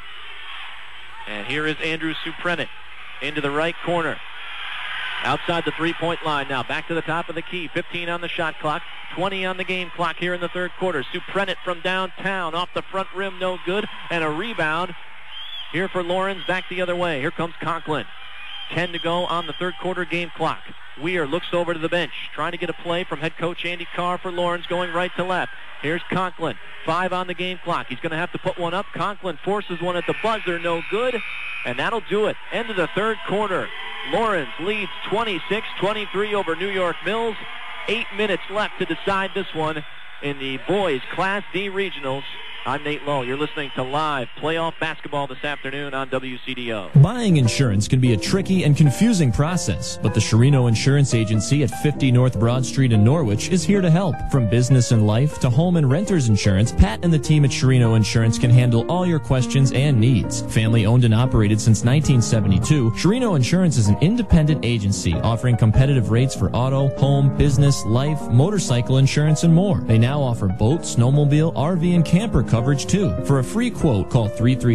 And here is Andrew Suprenet into the right corner. Outside the three-point line now. Back to the top of the key. 15 on the shot clock. 20 on the game clock here in the third quarter. Suprenet from downtown. Off the front rim, no good. And a rebound here for Lawrence. Back the other way. Here comes Conklin. 10 to go on the third quarter game clock. Weir looks over to the bench, trying to get a play from head coach Andy Carr for Lawrence, going right to left. Here's Conklin. 5 on the game clock. He's going to have to put one up. Conklin forces one at the buzzer. No good. And that'll do it. End of the third quarter. Lawrence leads 26-23 over New York Mills. 8 minutes left to decide this one in the boys Class D Regionals. I'm Nate Lowe. You're listening to live playoff basketball this afternoon on WCDO. Buying insurance can be a tricky and confusing process, but the Sherino Insurance Agency at 50 North Broad Street in Norwich is here to help. From business and life to home and renter's insurance, Pat and the team at Sherino Insurance can handle all your questions and needs. Family owned and operated since 1972, Sherino Insurance is an independent agency offering competitive rates for auto, home, business, life, motorcycle insurance, and more. They now offer boat, snowmobile, RV, and camper coverage too. For a free quote, call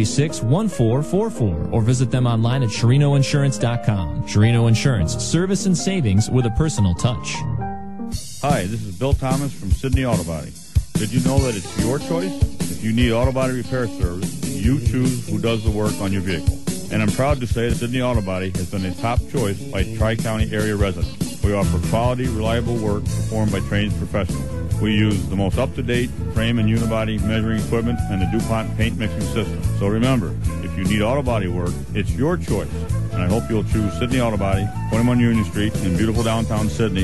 336-1444 or visit them online at SherinoInsurance.com. Sherino Insurance, service and savings with a personal touch. Hi, this is Bill Thomas from Sydney Auto Body. Did you know that it's your choice? If you need auto body repair service, you choose who does the work on your vehicle. And I'm proud to say that Sydney Auto Body has been a top choice by Tri-County area residents. We offer quality, reliable work performed by trained professionals. We use the most up-to-date frame and unibody measuring equipment and the DuPont paint mixing system. So remember, if you need auto body work, it's your choice. And I hope you'll choose Sydney Auto Body, 21 Union Street in beautiful downtown Sydney,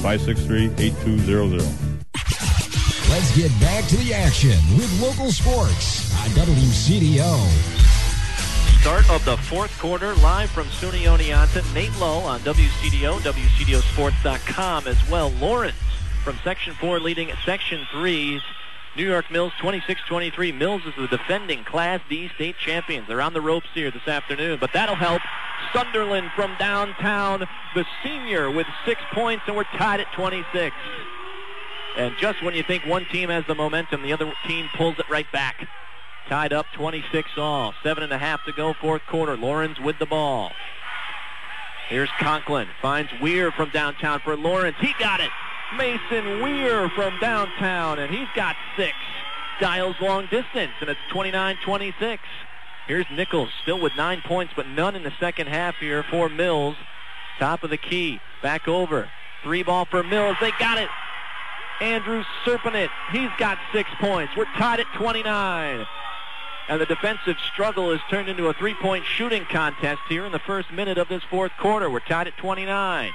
563-8200. Let's get back to the action with local sports on WCDO. Start of the fourth quarter, live from SUNY Oneonta. Nate Lowe on WCDO, WCDOsports.com as well. Lawrence from Section 4 leading Section 3's New York Mills 26-23. Mills is the defending Class D state champions. They're on the ropes here this afternoon, but that'll help. Sunderland from downtown, the senior with 6 points, and we're tied at 26. And just when you think one team has the momentum, the other team pulls it right back. Tied up 26 all. 7.5 to go, fourth quarter. Lawrence with the ball. Here's Conklin. Finds Weir from downtown for Lawrence. He got it. Mason Weir from downtown, and he's got 6. Dials long distance, and it's 29-26. Here's Nichols, still with 9 points, but none in the second half here for Mills. Top of the key, back over. 3 ball for Mills. They got it. Andrew Serpent. He's got 6 points. We're tied at 29. And the defensive struggle has turned into a 3-point shooting contest here in the first minute of this fourth quarter. We're tied at 29.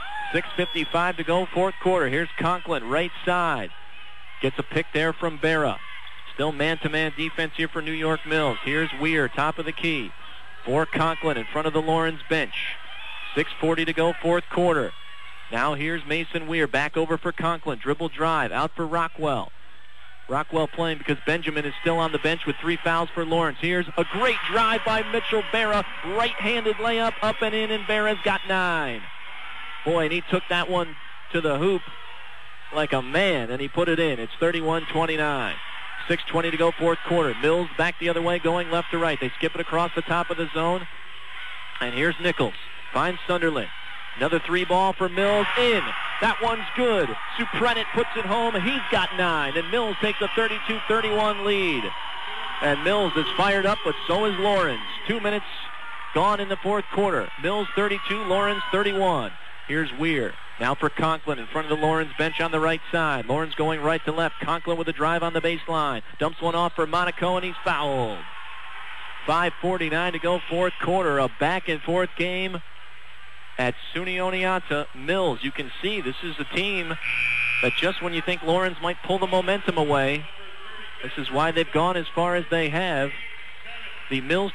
6:55 to go, fourth quarter. Here's Conklin, right side. Gets a pick there from Berra. Still man-to-man defense here for New York Mills. Here's Weir, top of the key. For Conklin in front of the Lawrence bench. 6:40 to go, fourth quarter. Now here's Mason Weir, back over for Conklin. Dribble drive, out for Rockwell. Rockwell playing because Benjamin is still on the bench with 3 fouls for Lawrence. Here's a great drive by Mitchell Berra. Right-handed layup, up and in, and Berra's got 9. Boy, and he took that one to the hoop like a man, and he put it in. It's 31-29. 6:20 to go, fourth quarter. Mills back the other way, going left to right. They skip it across the top of the zone. And here's Nichols. Finds Sunderland. Another 3 ball for Mills. In. That one's good. Suprenet puts it home. He's got 9. And Mills takes a 32-31 lead. And Mills is fired up, but so is Lawrence. 2 minutes gone in the fourth quarter. Mills 32, Lawrence 31. Here's Weir. Now for Conklin in front of the Lawrence bench on the right side. Lawrence going right to left. Conklin with a drive on the baseline. Dumps one off for Monaco, and he's fouled. 5:49 to go, fourth quarter. A back-and-forth game at SUNY Oneonta. Mills, you can see this is a team that just when you think Lawrence might pull the momentum away, this is why they've gone as far as they have. The Mills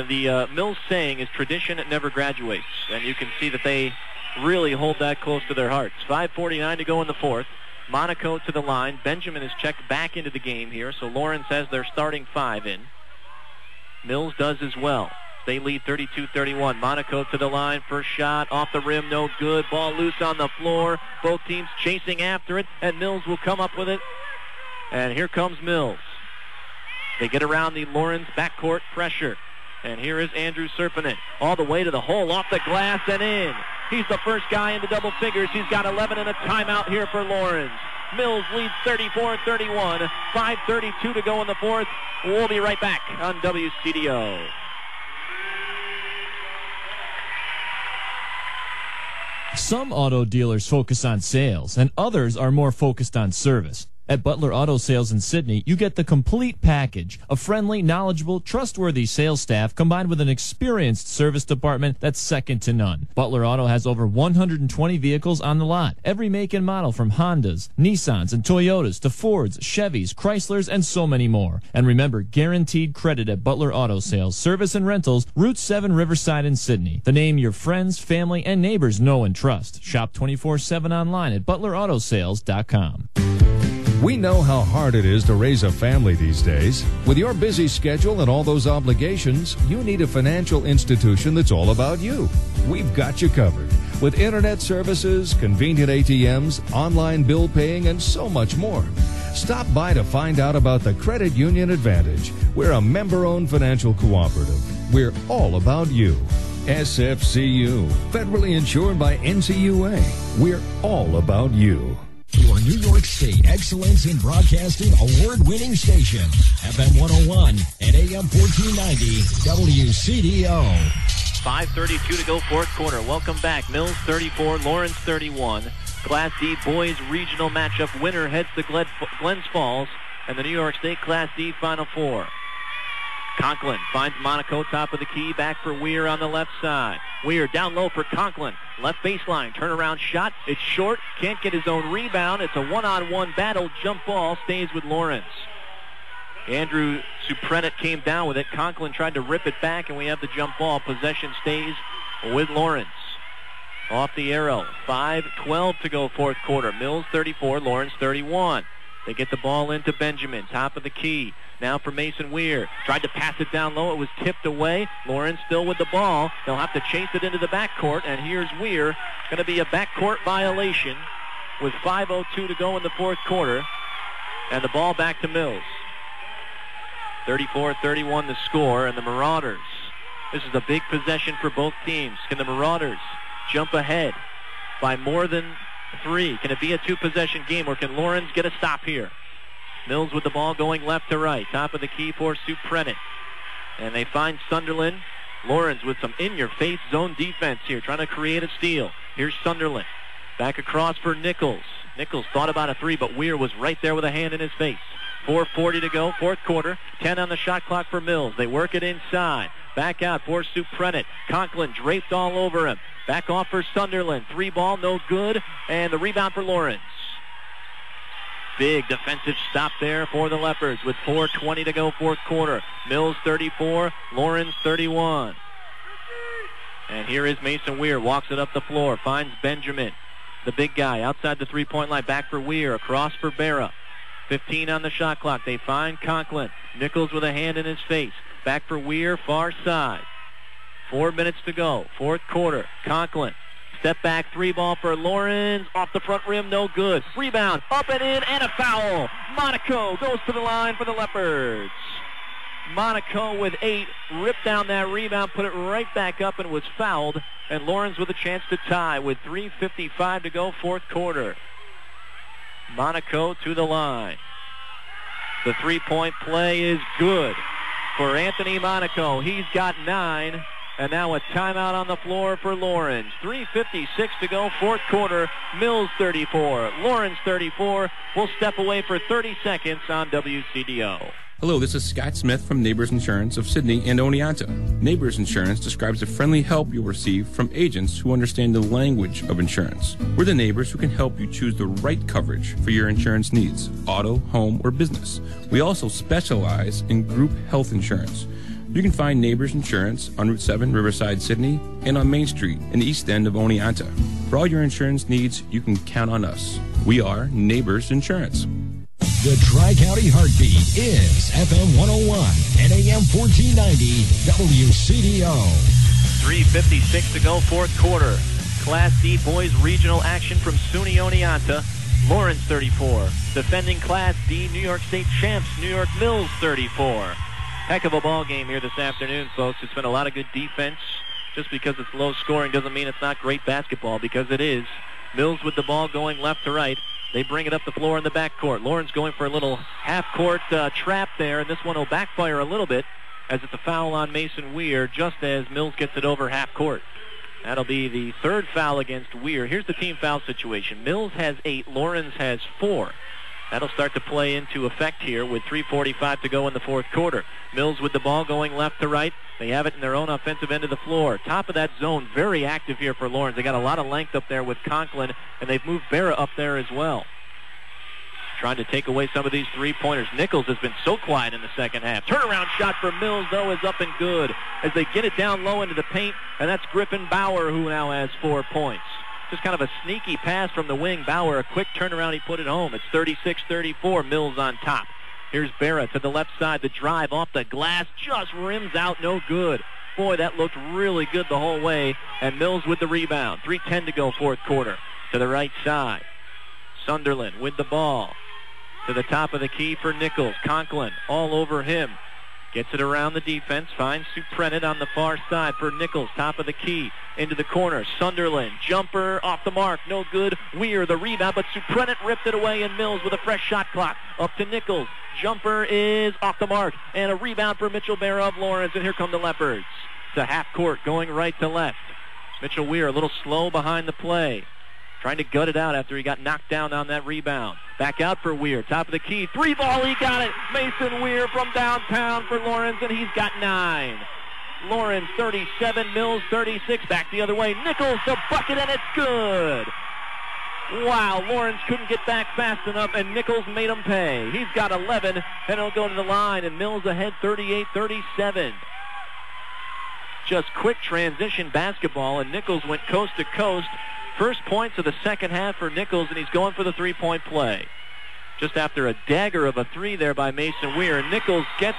saying is tradition never graduates, and you can see that they really hold that close to their hearts. 5:49 to go in the fourth. Monaco to the line. Benjamin is checked back into the game here, so Lawrence has their starting 5 in. Mills does as well. They lead 32-31. Monaco to the line. First shot off the rim, no good. Ball loose on the floor. Both teams chasing after it, and Mills will come up with it. And here comes Mills. They get around the Lawrence backcourt pressure. And here is Andrew Serpent all the way to the hole, off the glass and in. He's the first guy into double figures. He's got 11 and a timeout here for Lawrence. Mills leads 34-31. 5:32 to go in the fourth. We'll be right back on WCDO. Some auto dealers focus on sales, and others are more focused on service. At Butler Auto Sales in Sydney, you get the complete package. A friendly, knowledgeable, trustworthy sales staff combined with an experienced service department that's second to none. Butler Auto has over 120 vehicles on the lot. Every make and model from Hondas, Nissans, and Toyotas to Fords, Chevys, Chryslers, and so many more. And remember, guaranteed credit at Butler Auto Sales, Service and Rentals, Route 7 Riverside in Sydney. The name your friends, family, and neighbors know and trust. Shop 24/7 online at ButlerAutoSales.com. We know how hard it is to raise a family these days. With your busy schedule and all those obligations, you need a financial institution that's all about you. We've got you covered. With internet services, convenient ATMs, online bill paying, and so much more. Stop by to find out about the Credit Union Advantage. We're a member-owned financial cooperative. We're all about you. SFCU, federally insured by NCUA. We're all about you. Your New York State Excellence in Broadcasting award-winning station, FM 101 and AM 1490 WCDO. 5:32 to go, fourth quarter. Welcome back. Mills 34, Lawrence 31. Class D boys regional matchup winner heads to Glens Falls and the New York State Class D Final Four. Conklin finds Monaco top of the key, back for Weir on the left side. Weir down low for Conklin. Left baseline, turnaround shot. It's short, can't get his own rebound. It's a one-on-one battle. Jump ball stays with Lawrence. Andrew Suprenet came down with it. Conklin tried to rip it back, and we have the jump ball. Possession stays with Lawrence. Off the arrow. 5:12 to go, fourth quarter. Mills 34, Lawrence 31. They get the ball into Benjamin, top of the key. Now for Mason Weir. Tried to pass it down low. It was tipped away. Lawrence still with the ball. They'll have to chase it into the backcourt, and here's Weir. Going to be a backcourt violation with 5:02 to go in the fourth quarter. And the ball back to Mills. 34-31 the score, and the Marauders. This is a big possession for both teams. Can the Marauders jump ahead by more than 3? Can it be a 2-possession game, or can Lawrence get a stop here? Mills with the ball going left to right. Top of the key for Suprenet. And they find Sunderland. Lawrence with some in-your-face zone defense here, trying to create a steal. Here's Sunderland. Back across for Nichols. Nichols thought about a three, but Weir was right there with a hand in his face. 4:40 to go, fourth quarter. 10 on the shot clock for Mills. They work it inside. Back out for Suprenant. Conklin draped all over him. Back off for Sunderland. 3 ball, no good. And the rebound for Lawrence. Big defensive stop there for the Leopards with 4:20 to go, fourth quarter. Mills 34, Lawrence 31. And here is Mason Weir. Walks it up the floor. Finds Benjamin, the big guy, outside the three-point line. Back for Weir. Across for Berra. 15 on the shot clock. They find Conklin. Nichols with a hand in his face. Back for Weir, far side. 4 minutes to go. Fourth quarter. Conklin. Step back, 3 ball for Lawrence. Off the front rim, no good. Rebound, up and in, and a foul. Monaco goes to the line for the Leopards. Monaco with 8. Ripped down that rebound, put it right back up, and was fouled. And Lawrence with a chance to tie with 3:55 to go, fourth quarter. Monaco to the line. The three-point play is good for Anthony Monaco. He's got 9. And now a timeout on the floor for Lawrence. 3:56 to go, fourth quarter. Mills 34, Lawrence 34. We'll step away for 30 seconds on WCDO. Hello, this is Scott Smith from Neighbors Insurance of Sydney and Oneonta. Neighbors Insurance describes the friendly help you'll receive from agents who understand the language of insurance. We're the neighbors who can help you choose the right coverage for your insurance needs, auto, home, or business. We also specialize in group health insurance. You can find Neighbors Insurance on Route 7, Riverside, Sydney, and on Main Street in the east end of Oneonta. For all your insurance needs, you can count on us. We are Neighbors Insurance. The Tri-County Heartbeat is FM 101 and AM 1490 WCDO. 3:56 to go, fourth quarter. Class D boys regional action from SUNY Oneonta. Lawrence 34. Defending Class D New York State champs, New York Mills 34. Heck of a ball game here this afternoon, folks. It's been a lot of good defense. Just because it's low scoring doesn't mean it's not great basketball, because it is. Mills with the ball going left to right. They bring it up the floor in the backcourt. Lawrence going for a little half-court trap there, and this one will backfire a little bit as it's a foul on Mason Weir just as Mills gets it over half-court. That'll be the third foul against Weir. Here's the team foul situation. Mills has 8, Lawrence has 4. That'll start to play into effect here with 3:45 to go in the fourth quarter. Mills with the ball going left to right. They have it in their own offensive end of the floor. Top of that zone, very active here for Lawrence. They got a lot of length up there with Conklin, and they've moved Berra up there as well. Trying to take away some of these three-pointers. Nichols has been so quiet in the second half. Turnaround shot for Mills, though, is up and good as they get it down low into the paint, and that's Griffin Bauer, who now has 4 points. Just kind of a sneaky pass from the wing. Bauer, a quick turnaround, he put it home. It's 36-34, Mills on top. Here's Berra to the left side. The drive off the glass just rims out, no good. Boy, that looked really good the whole way. And Mills with the rebound. 3:10 to go, fourth quarter. To the right side. Sunderland with the ball. To the top of the key for Nichols. Conklin all over him. Gets it around the defense. Finds Suprenant on the far side for Nichols. Top of the key. Into the corner. Sunderland. Jumper off the mark. No good. Weir the rebound, but Suprenant ripped it away, and Mills with a fresh shot clock. Up to Nichols. Jumper is off the mark. And a rebound for Mitchell Berra of Lawrence. And here come the Leopards. To half court, going right to left. Mitchell Weir a little slow behind the play. Trying to gut it out after he got knocked down on that rebound. Back out for Weir. Top of the key. 3 ball. He got it. Mason Weir from downtown for Lawrence, and he's got 9. Lawrence 37, Mills 36. Back the other way. Nichols the bucket, and it's good. Wow, Lawrence couldn't get back fast enough, and Nichols made him pay. He's got 11, and he'll go to the line, and Mills ahead 38-37. Just quick transition basketball, and Nichols went coast to coast. First points of the second half for Nichols, and he's going for the three-point play. Just after a dagger of a 3 there by Mason Weir, Nichols gets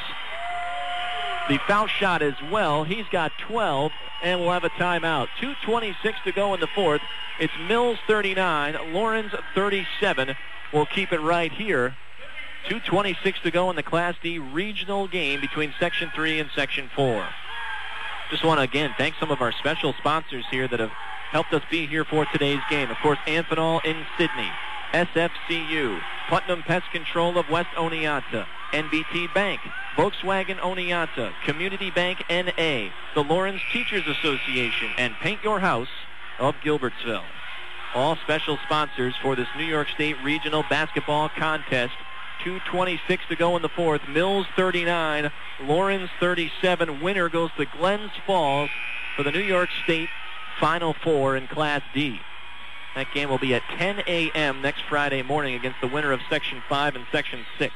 the foul shot as well. He's got 12, and we'll have a timeout. 2:26 to go in the fourth. It's Mills 39, Lawrence 37. We'll keep it right here. 2:26 to go in the Class D regional game between Section 3 and Section 4. Just want to, again, thank some of our special sponsors here that have helped us be here for today's game. Of course, Amphenol in Sydney, SFCU, Putnam Pest Control of West Oneonta, NBT Bank, Volkswagen Oneonta, Community Bank NA, the Lawrence Teachers Association, and Paint Your House of Gilbertsville. All special sponsors for this New York State Regional Basketball Contest. 2:26 to go in the fourth. Mills 39, Lawrence 37. Winner goes to Glens Falls for the New York State Final Four in Class D. That game will be at 10 a.m. next Friday morning against the winner of Section 5 and Section 6.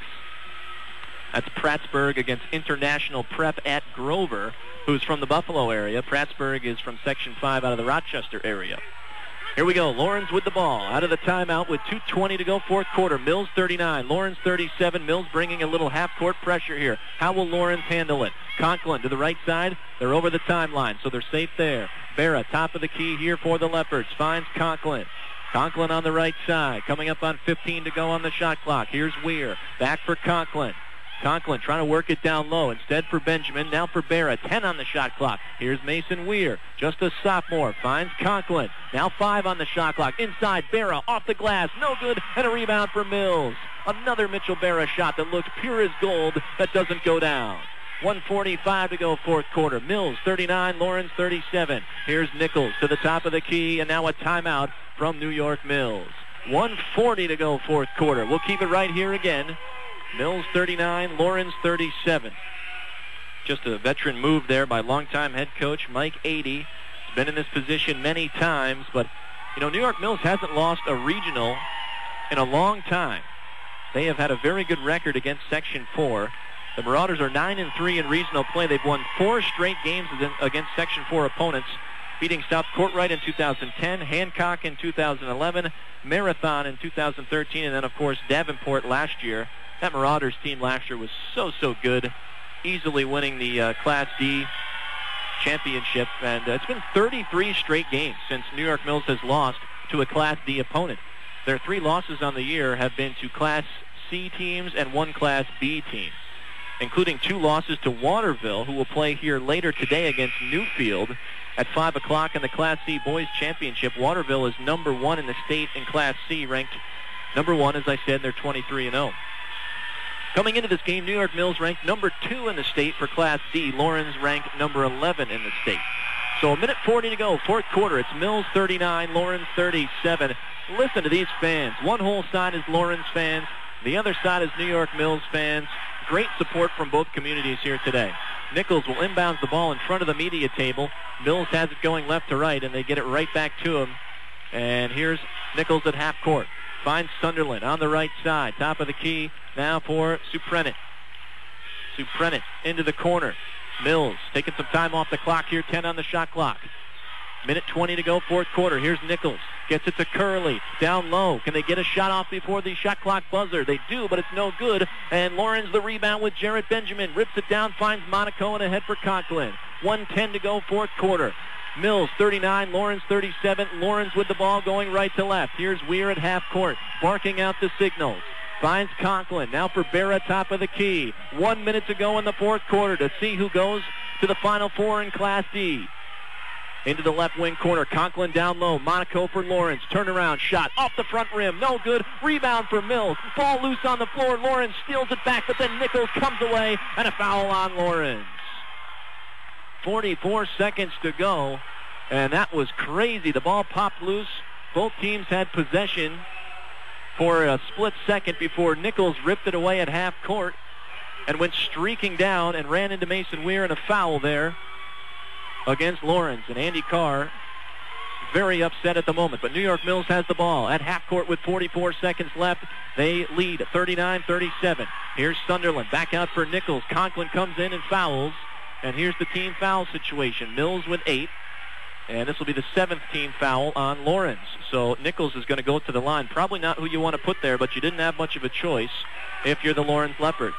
That's Prattsburgh against International Prep at Grover, who's from the Buffalo area. Prattsburgh is from Section 5 out of the Rochester area. Here we go. Lawrence with the ball. Out of the timeout with 2:20 to go, fourth quarter. Mills 39, Lawrence 37. Mills bringing a little half-court pressure here. How will Lawrence handle it? Conklin to the right side. They're over the timeline, so they're safe there. Barra, top of the key here for the Leopards. Finds Conklin. Conklin on the right side. Coming up on 15 to go on the shot clock. Here's Weir. Back for Conklin. Conklin trying to work it down low. Instead for Benjamin. Now for Barra. 10 on the shot clock. Here's Mason Weir. Just a sophomore. Finds Conklin. Now 5 on the shot clock. Inside Barra. Off the glass. No good. And a rebound for Mills. Another Mitchell Barra shot that looks pure as gold. That doesn't go down. 1:45 to go, fourth quarter. Mills 39, Lawrence 37. Here's Nichols to the top of the key, and now a timeout from New York Mills. 1:40 to go, fourth quarter. We'll keep it right here again. Mills 39, Lawrence 37. Just a veteran move there by longtime head coach Mike Adey. He's been in this position many times, but, you know, New York Mills hasn't lost a regional in a long time. They have had a very good record against Section 4. The Marauders are 9-3 in regional play. They've won 4 straight games against Section 4 opponents, beating South Courtright in 2010, Hancock in 2011, Marathon in 2013, and then, of course, Davenport last year. That Marauders team last year was so good, easily winning the Class D championship. And it's been 33 straight games since New York Mills has lost to a Class D opponent. Their 3 losses on the year have been to Class C teams and 1 Class B team, including 2 losses to Waterville, who will play here later today against Newfield at 5 o'clock in the Class C Boys Championship. Waterville is number 1 in the state in Class C, ranked number 1, as I said. They're 23-0. Coming into this game, New York Mills ranked number 2 in the state for Class D. Lawrence ranked number 11 in the state. So 1:40 to go, fourth quarter. It's Mills 39, Lawrence 37. Listen to these fans. One whole side is Lawrence fans. The other side is New York Mills fans. Great support from both communities here today. Nichols will inbound the ball in front of the media table. Mills has it going left to right, and they get it right back to him. And here's Nichols at half court. Finds Sunderland on the right side. Top of the key now for Suprenant. Suprenant into the corner. Mills taking some time off the clock here. 10 on the shot clock. 1:20 to go, fourth quarter. Here's Nichols. Gets it to Curley. Down low. Can they get a shot off before the shot clock buzzer? They do, but it's no good. And Lawrence the rebound with Jarrett Benjamin. Rips it down, finds Monaco, and ahead for Conklin. 1:10 to go, fourth quarter. Mills 39, Lawrence 37. Lawrence with the ball going right to left. Here's Weir at half court, barking out the signals. Finds Conklin. Now for Barra, top of the key. 1 minute to go in the fourth quarter to see who goes to the Final Four in Class D. Into the left wing corner. Conklin down low. Monaco for Lawrence. Turnaround shot off the front rim. No good. Rebound for Mills. Ball loose on the floor. Lawrence steals it back, but then Nichols comes away, and a foul on Lawrence. 44 seconds to go, and that was crazy. The ball popped loose. Both teams had possession for a split second before Nichols ripped it away at half court and went streaking down and ran into Mason Weir, and a foul there against Lawrence. And Andy Carr very upset at the moment. But New York Mills has the ball at half court with 44 seconds left. They lead 39-37. Here's Sunderland back out for Nichols. Conklin comes in and fouls. And here's the team foul situation. Mills with 8. And this will be the 7th team foul on Lawrence. So Nichols is going to go to the line. Probably not who you want to put there, but you didn't have much of a choice if you're the Lawrence Leopards.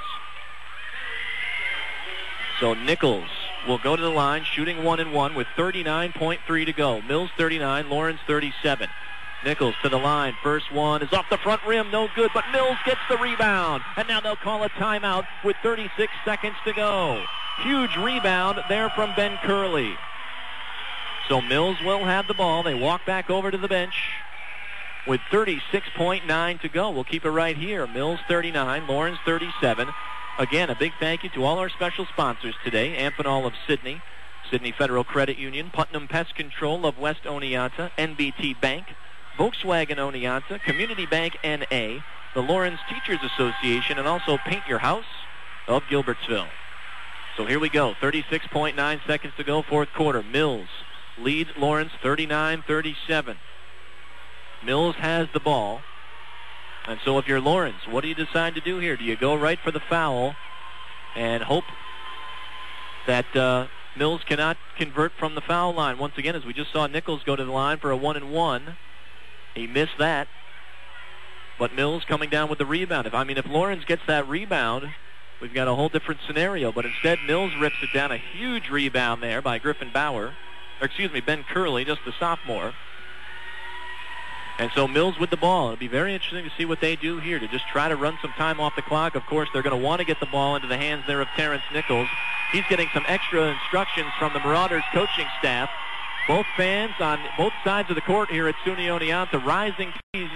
So Nichols will go to the line, shooting 1-1 with 39.3 to go. Mills 39, Lawrence 37. Nichols to the line. First one is off the front rim. No good, but Mills gets the rebound. And now they'll call a timeout with 36 seconds to go. Huge rebound there from Ben Curley. So Mills will have the ball. They walk back over to the bench. with 36.9 to go. We'll keep it right here. Mills 39, Lawrence 37. Again, a big thank you to all our special sponsors today. Amphenol of Sidney, Sidney Federal Credit Union, Putnam Pest Control of West Oneonta, NBT Bank, Volkswagen Oneonta, Community Bank N.A., the Lawrence Teachers Association, and also Paint Your House of Gilbertsville. So here we go. 36.9 seconds to go, fourth quarter. Mills leads Lawrence 39-37. Mills has the ball. And so if you're Lawrence, what do you decide to do here? Do you go right for the foul and hope that Mills cannot convert from the foul line? Once again, as we just saw Nichols go to the line for a 1-and-1. He missed that. But Mills coming down with the rebound. If Lawrence gets that rebound, we've got a whole different scenario. But instead, Mills rips it down. A huge rebound there by Ben Curley, just the sophomore. And so Mills with the ball. It'll be very interesting to see what they do here to just try to run some time off the clock. Of course, they're going to want to get the ball into the hands there of Terrence Nichols. He's getting some extra instructions from the Marauders coaching staff. Both fans on both sides of the court here at SUNY Oneonta rising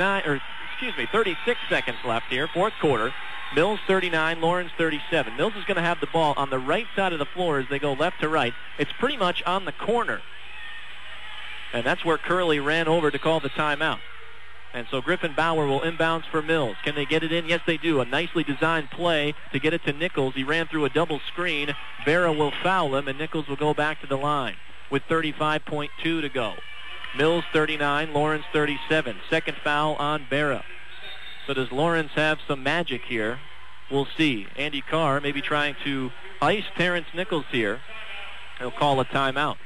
36 seconds left here, fourth quarter. Mills 39, Lawrence 37. Mills is going to have the ball on the right side of the floor as they go left to right. It's pretty much on the corner. And that's where Curley ran over to call the timeout. And so Griffin Bauer will inbounds for Mills. Can they get it in? Yes, they do. A nicely designed play to get it to Nichols. He ran through a double screen. Vera will foul him, and Nichols will go back to the line with 35.2 to go. Mills 39, Lawrence 37. Second foul on Vera. So does Lawrence have some magic here? We'll see. Andy Carr maybe trying to ice Terrence Nichols here. He'll call a timeout.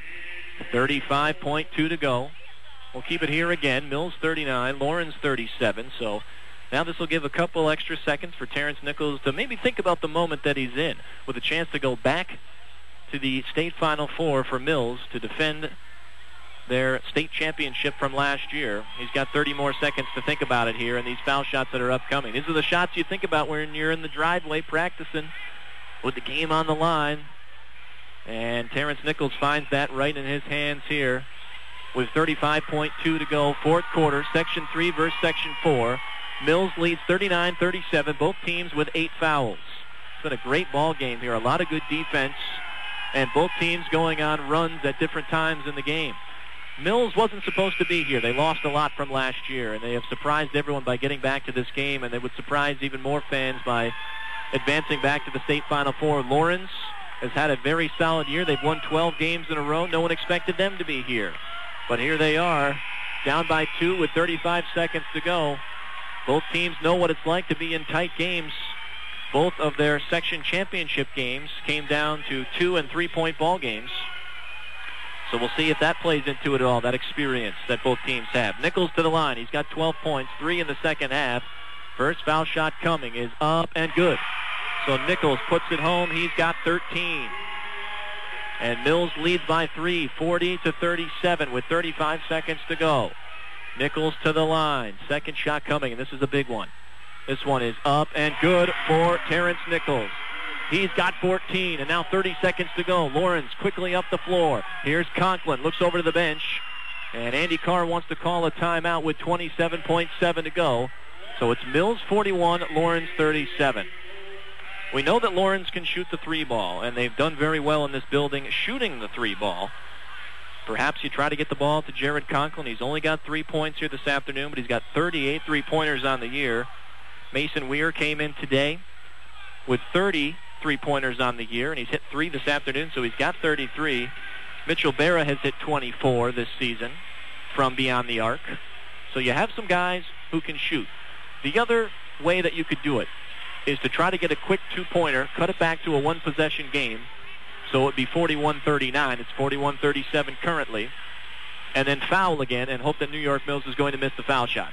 35.2 to go. We'll keep it here again. Mills 39, Lawrence 37. So now this will give a couple extra seconds for Terrence Nichols to maybe think about the moment that he's in, with a chance to go back to the state Final Four for Mills to defend their state championship from last year. He's got 30 more seconds to think about it here, and these foul shots that are upcoming. These are the shots you think about when you're in the driveway practicing with the game on the line. And Terrence Nichols finds that right in his hands here with 35.2 to go, fourth quarter, Section 3 versus Section 4. Mills leads 39-37, both teams with 8 fouls. It's been a great ball game here, a lot of good defense, and both teams going on runs at different times in the game. Mills wasn't supposed to be here. They lost a lot from last year, and they have surprised everyone by getting back to this game, and they would surprise even more fans by advancing back to the state Final Four. Lawrence has had a very solid year. They've won 12 games in a row. No one expected them to be here. But here they are, down by 2 with 35 seconds to go. Both teams know what it's like to be in tight games. Both of their section championship games came down to 2- and 3-point ball games. So we'll see if that plays into it at all, that experience that both teams have. Nichols to the line. He's got 12 points, 3 in the second half. First foul shot coming is up and good. So Nichols puts it home. He's got 13. And Mills leads by 3, 40-37 with 35 seconds to go. Nichols to the line. Second shot coming, and this is a big one. This one is up and good for Terrence Nichols. He's got 14, and now 30 seconds to go. Lawrence quickly up the floor. Here's Conklin, looks over to the bench, and Andy Carr wants to call a timeout with 27.7 to go. So it's Mills 41, Lawrence 37. We know that Lawrence can shoot the 3-ball, and they've done very well in this building shooting the 3-ball. Perhaps you try to get the ball to Jared Conklin. He's only got 3 points here this afternoon, but he's got 38 3-pointers on the year. Mason Weir came in today with 30 3-pointers on the year, and he's hit 3 this afternoon, so he's got 33. Mitchell Berra has hit 24 this season from beyond the arc. So you have some guys who can shoot. The other way that you could do it is to try to get a quick 2-pointer, cut it back to a 1-possession game, so it would be 41-39. It's 41-37 currently, and then foul again and hope that New York Mills is going to miss the foul shots.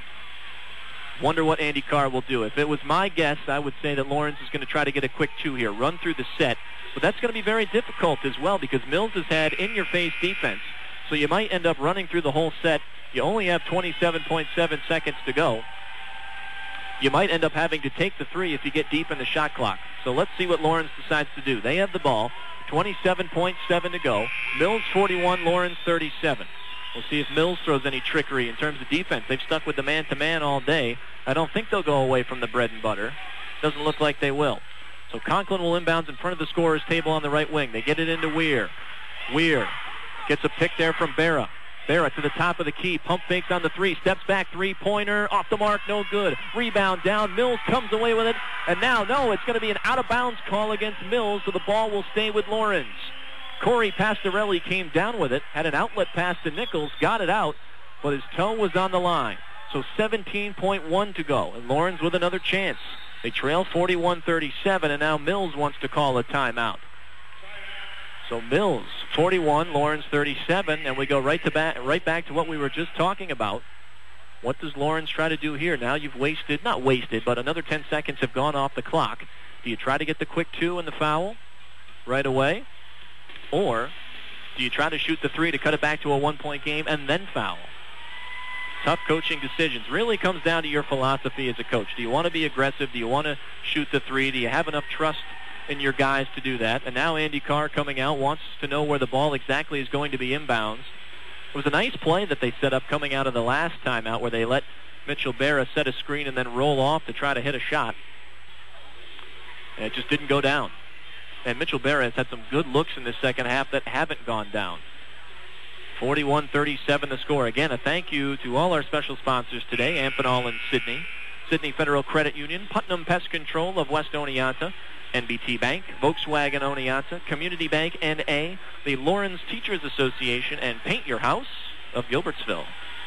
Wonder what Andy Carr will do. If it was my guess, I would say that Lawrence is going to try to get a quick 2 here, run through the set. But that's going to be very difficult as well because Mills has had in-your-face defense. So you might end up running through the whole set. You only have 27.7 seconds to go. You might end up having to take the 3 if you get deep in the shot clock. So let's see what Lawrence decides to do. They have the ball. 27.7 to go. Mills 41, Lawrence 37. We'll see if Mills throws any trickery in terms of defense. They've stuck with the man-to-man all day. I don't think they'll go away from the bread and butter. Doesn't look like they will. So Conklin will inbounds in front of the scorer's table on the right wing. They get it into Weir. Weir gets a pick there from Berra. Berra to the top of the key. Pump fakes on the three. Steps back. Three-pointer. Off the mark. No good. Rebound down. Mills comes away with it. And now, no, it's going to be an out-of-bounds call against Mills, so the ball will stay with Lawrence. Corey Pastorelli came down with it, had an outlet pass to Nichols, got it out, but his toe was on the line. So 17.1 to go, and Lawrence with another chance. They trail 41-37, and now Mills wants to call a timeout. So Mills 41, Lawrence 37, and we go right back to what we were just talking about. What does Lawrence try to do here? Now you've not wasted, but another 10 seconds have gone off the clock. Do you try to get the quick two and the foul right away? Or do you try to shoot the three to cut it back to a one-point game and then foul? Tough coaching decisions. Really comes down to your philosophy as a coach. Do you want to be aggressive? Do you want to shoot the three? Do you have enough trust in your guys to do that? And now Andy Carr coming out wants to know where the ball exactly is going to be inbounds. It was a nice play that they set up coming out of the last timeout where they let Mitchell Berra set a screen and then roll off to try to hit a shot. And it just didn't go down. And Mitchell Berra has had some good looks in the second half that haven't gone down. 41-37 the score. Again, a thank you to all our special sponsors today, Amphenol and Sydney, Sydney Federal Credit Union, Putnam Pest Control of West Oneonta, NBT Bank, Volkswagen Oneonta, Community Bank N.A., the Lawrence Teachers Association, and Paint Your House of Gilbertsville.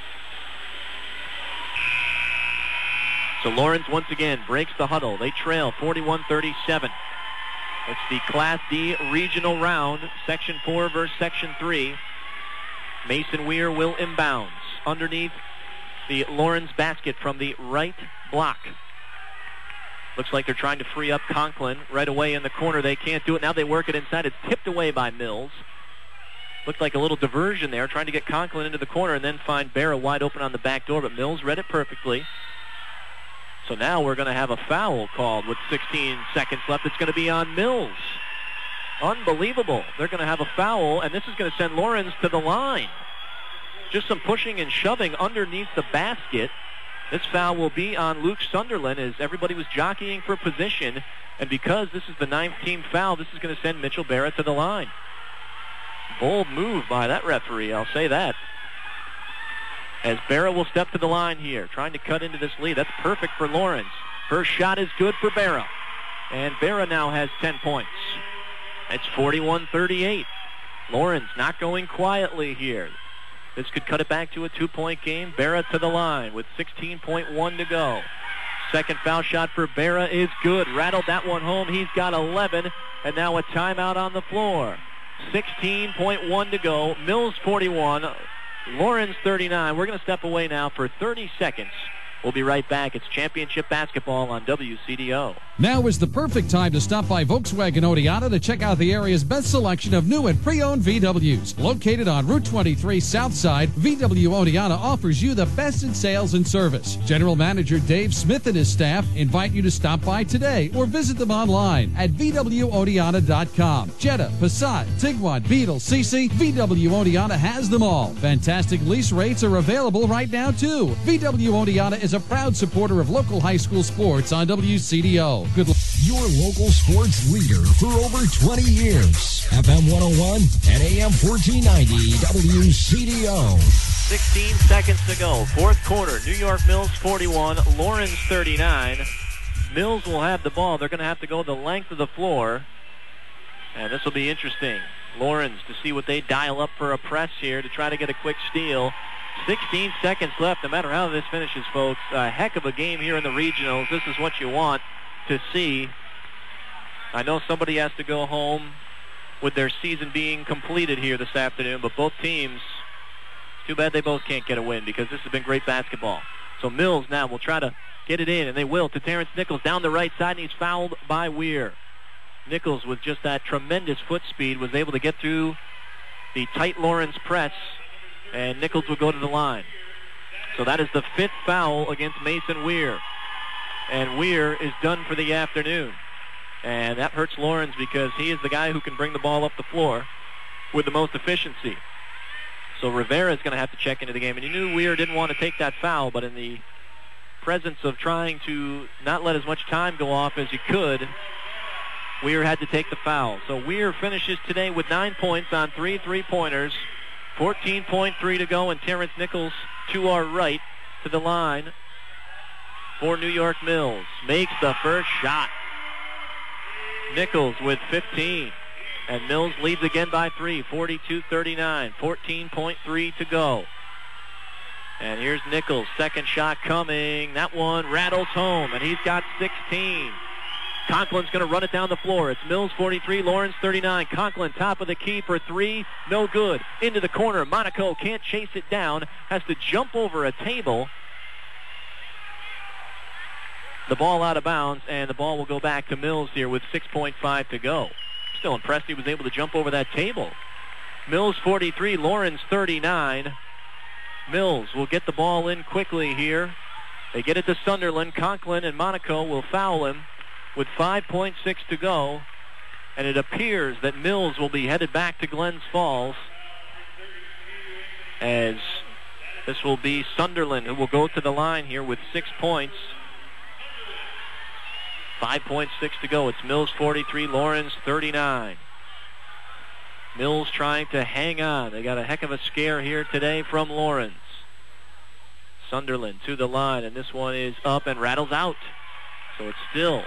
So Lawrence once again breaks the huddle. They trail 41-37. It's the Class D regional round, Section 4 versus Section 3. Mason Weir will inbounds underneath the Lawrence basket from the right block. Looks like they're trying to free up Conklin right away in the corner. They can't do it. Now they work it inside. It's tipped away by Mills. Looked like a little diversion there, trying to get Conklin into the corner and then find Berra wide open on the back door, but Mills read it perfectly. So now we're going to have a foul called with 16 seconds left. It's going to be on Mills. Unbelievable. They're going to have a foul, and this is going to send Lawrence to the line. Just some pushing and shoving underneath the basket. This foul will be on Luke Sunderland as everybody was jockeying for position, and because this is the 9th team foul, this is going to send Mitchell Berra to the line. Bold move by that referee, I'll say that. As Berra will step to the line here, trying to cut into this lead. That's perfect for Lawrence. First shot is good for Berra. And Berra now has 10 points. It's 41-38. Lawrence not going quietly here. This could cut it back to a 2-point game. Berra to the line with 16.1 to go. Second foul shot for Berra is good. Rattled that one home. He's got 11. And now a timeout on the floor. 16.1 to go. Mills 41. Lawrence 39. We're going to step away now for 30 seconds. We'll be right back. It's championship basketball on WCDO. Now is the perfect time to stop by Volkswagen Oneonta to check out the area's best selection of new and pre-owned VWs. Located on Route 23 South Side, VW Oneonta offers you the best in sales and service. General Manager Dave Smith and his staff invite you to stop by today or visit them online at VWOneonta.com. Jetta, Passat, Tiguan, Beetle, CC, VW Oneonta has them all. Fantastic lease rates are available right now too. VW Oneonta is a proud supporter of local high school sports on WCDO. Good luck. Your local sports leader for over 20 years. FM 101 and AM 1490 WCDO. 16 seconds to go. Fourth quarter. New York Mills 41, Lawrence 39. Mills will have the ball. They're going to have to go the length of the floor. And this will be interesting. Lawrence to see what they dial up for a press here to try to get a quick steal. 16 seconds left. No matter how this finishes, folks, a heck of a game here in the regionals. This is what you want to see. I know somebody has to go home with their season being completed here this afternoon, but both teams, too bad they both can't get a win because this has been great basketball. So Mills now will try to get it in, and they will, to Terrence Nichols down the right side, and he's fouled by Weir. Nichols, with just that tremendous foot speed, was able to get through the tight Lawrence press, and Nichols will go to the line. So that is the 5th foul against Mason Weir. And Weir is done for the afternoon. And that hurts Lawrence because he is the guy who can bring the ball up the floor with the most efficiency. So Rivera is going to have to check into the game. And you knew Weir didn't want to take that foul, but in the presence of trying to not let as much time go off as you could, Weir had to take the foul. So Weir finishes today with 9 points on 3 3-pointers. 14.3 to go, and Terrence Nichols to our right to the line for New York Mills. Makes the first shot. Nichols with 15. And Mills leads again by 3, 42-39. 14.3 to go. And here's Nichols, second shot coming. That one rattles home, and he's got 16. Conklin's going to run it down the floor. It's Mills 43, Lawrence 39. Conklin top of the key for 3. No good. Into the corner. Monaco can't chase it down. Has to jump over a table. The ball out of bounds, and the ball will go back to Mills here with 6.5 to go. Still impressed he was able to jump over that table. Mills 43, Lawrence 39. Mills will get the ball in quickly here. They get it to Sunderland. Conklin and Monaco will foul him with 5.6 to go, and it appears that Mills will be headed back to Glens Falls, as this will be Sunderland who will go to the line here with 6 points. 5.6 to go. It's Mills 43, Lawrence 39. Mills trying to hang on. They got a heck of a scare here today from Lawrence. Sunderland to the line, and this one is up and rattles out. So it's still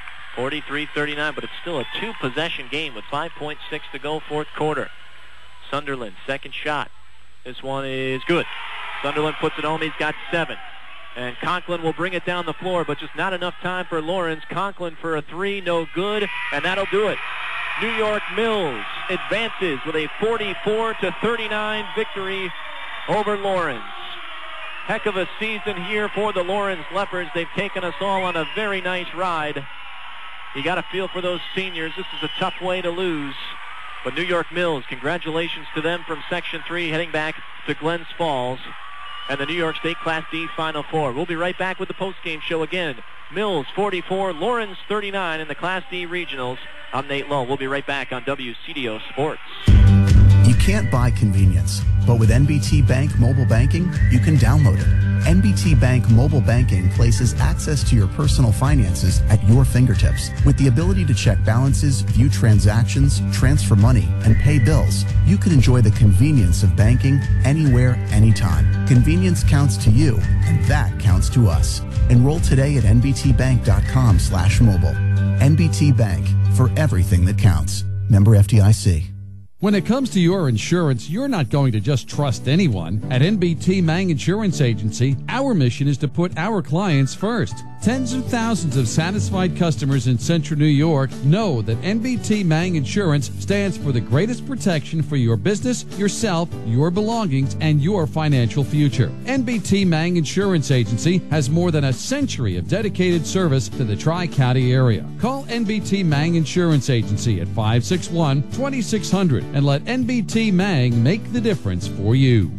43-39, but it's still a 2-possession game with 5.6 to go, fourth quarter. Sunderland, second shot. This one is good. Sunderland puts it home. He's got 7. And Conklin will bring it down the floor, but just not enough time for Lawrence. Conklin for a 3, no good, and that'll do it. New York Mills advances with a 44-39 victory over Lawrence. Heck of a season here for the Lawrence Leopards. They've taken us all on a very nice ride. You got to feel for those seniors. This is a tough way to lose. But New York Mills, congratulations to them from Section 3 heading back to Glens Falls and the New York State Class D Final Four. We'll be right back with the postgame show again. Mills 44, Lawrence 39 in the Class D Regionals. I'm Nate Lowe. We'll be right back on WCDO Sports. You can't buy convenience, but with NBT Bank Mobile Banking, you can download it. NBT Bank Mobile Banking places access to your personal finances at your fingertips. With the ability to check balances, view transactions, transfer money, and pay bills, you can enjoy the convenience of banking anywhere, anytime. Convenience counts to you, and that counts to us. Enroll today at nbtbank.com/mobile. NBT Bank, for everything that counts. Member FDIC. When it comes to your insurance, you're not going to just trust anyone. At NBT Mang Insurance Agency, our mission is to put our clients first. Tens of thousands of satisfied customers in Central New York know that NBT Mang Insurance stands for the greatest protection for your business, yourself, your belongings, and your financial future. NBT Mang Insurance Agency has more than a century of dedicated service to the Tri-County area. Call NBT Mang Insurance Agency at 561-2600 and let NBT Mang make the difference for you.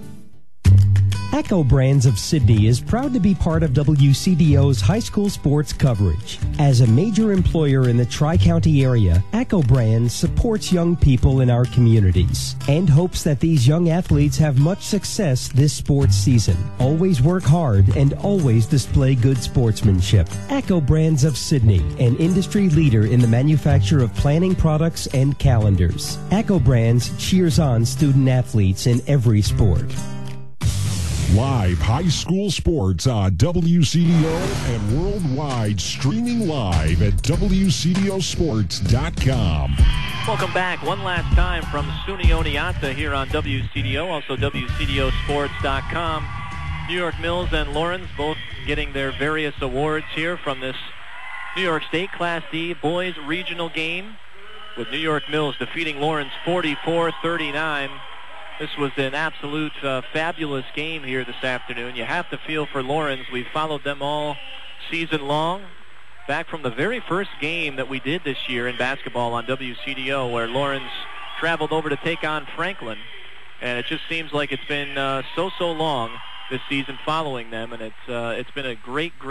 Echo Brands of Sydney is proud to be part of WCDO's high school sports coverage. As a major employer in the Tri-County area, Echo Brands supports young people in our communities and hopes that these young athletes have much success this sports season. Always work hard and always display good sportsmanship. Echo Brands of Sydney, an industry leader in the manufacture of planning products and calendars. Echo Brands cheers on student athletes in every sport. Live high school sports on WCDO and worldwide, streaming live at WCDOsports.com. Welcome back one last time from SUNY Oneonta here on WCDO, also WCDOsports.com. New York Mills and Lawrence both getting their various awards here from this New York State Class D boys regional game, with New York Mills defeating Lawrence 44-39. This was an absolute fabulous game here this afternoon. You have to feel for Lawrence. We've followed them all season long. Back from the very first game that we did this year in basketball on WCDO, where Lawrence traveled over to take on Franklin. And it just seems like it's been so long this season following them. And it's been a great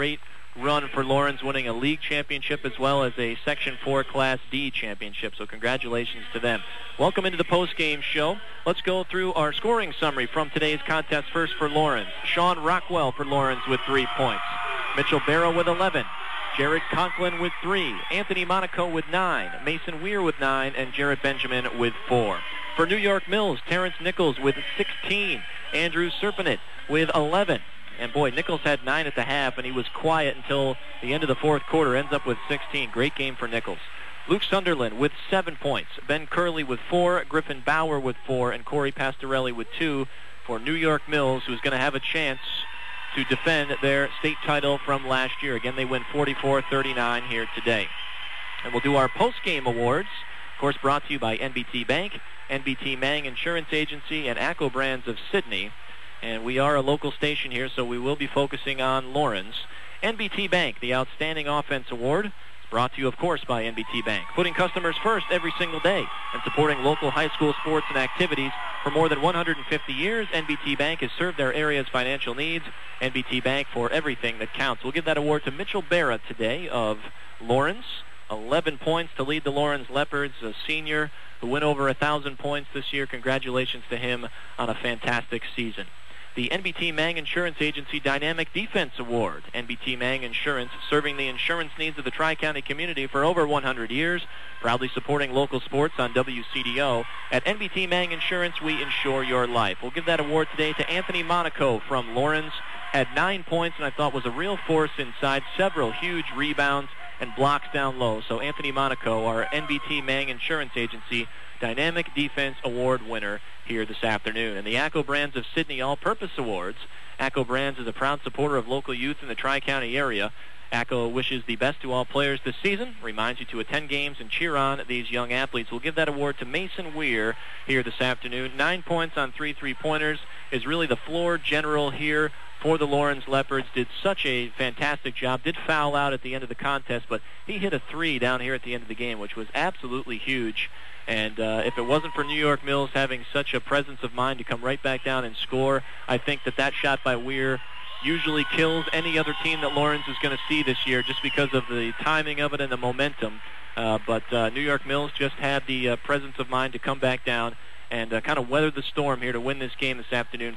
run for Lawrence, winning a league championship as well as a Section 4 Class D championship. So congratulations to them. Welcome into the post-game show. Let's go through our scoring summary from today's contest. First for Lawrence, Sean Rockwell for Lawrence with 3 points. Mitchell Barrow with 11. Jared Conklin with 3. Anthony Monaco with 9. Mason Weir with 9. And Jarrett Benjamin with 4. For New York Mills, Terrence Nichols with 16. Andrew Serpenit with 11. And boy, Nichols had 9 at the half, and he was quiet until the end of the fourth quarter. Ends up with 16. Great game for Nichols. Luke Sunderland with 7 points. Ben Curley with 4. Griffin Bauer with 4. And Corey Pastorelli with 2 for New York Mills, who's going to have a chance to defend their state title from last year. Again, they win 44-39 here today. And we'll do our post-game awards. Of course, brought to you by NBT Bank, NBT Mang Insurance Agency, and ACCO Brands of Sydney. And we are a local station here, so we will be focusing on Lawrence. NBT Bank, the Outstanding Offense Award, is brought to you, of course, by NBT Bank. Putting customers first every single day and supporting local high school sports and activities for more than 150 years. NBT Bank has served their area's financial needs. NBT Bank for everything that counts. We'll give that award to Mitchell Barra today of Lawrence. 11 points to lead the Lawrence Leopards, a senior who went over 1,000 points this year. Congratulations to him on a fantastic season. The NBT Mang Insurance Agency Dynamic Defense Award. NBT Mang Insurance, serving the insurance needs of the Tri-County community for over 100 years, proudly supporting local sports on WCDO. At NBT Mang Insurance, we insure your life. We'll give that award today to Anthony Monaco from Lawrence. Had 9 points, and I thought was a real force inside, several huge rebounds and blocks down low. So Anthony Monaco, our NBT Mang Insurance Agency Dynamic Defense Award winner here this afternoon. And the ACCO Brands of Sydney All-Purpose Awards. ACCO Brands is a proud supporter of local youth in the Tri-County area. ACCO wishes the best to all players this season, reminds you to attend games and cheer on these young athletes. We'll give that award to Mason Weir here this afternoon. 9 points on 3 3-pointers, is really the floor general here for the Lawrence Leopards. Did such a fantastic job. Did foul out at the end of the contest, but he hit a 3 down here at the end of the game, which was absolutely huge. And if it wasn't for New York Mills having such a presence of mind to come right back down and score, I think that shot by Weir usually kills any other team that Lawrence is going to see this year just because of the timing of it and the momentum. But New York Mills just had the presence of mind to come back down and kind of weather the storm here to win this game this afternoon,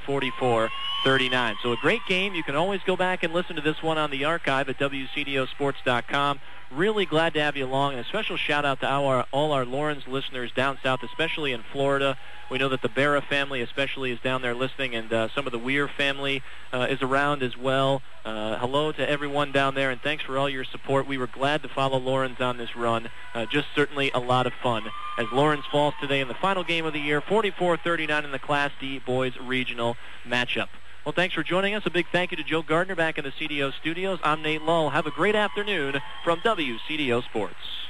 44-39. So a great game. You can always go back and listen to this one on the archive at WCDOsports.com. Really glad to have you along, and a special shout-out to all our Lawrence listeners down south, especially in Florida. We know that the Barra family especially is down there listening, and some of the Weir family is around as well. Hello to everyone down there, and thanks for all your support. We were glad to follow Lawrence on this run. Just certainly a lot of fun as Lawrence falls today in the final game of the year, 44-39 in the Class D Boys Regional matchup. Well, thanks for joining us. A big thank you to Joe Gardner back in the CDO studios. I'm Nate Lull. Have a great afternoon from WCDO Sports.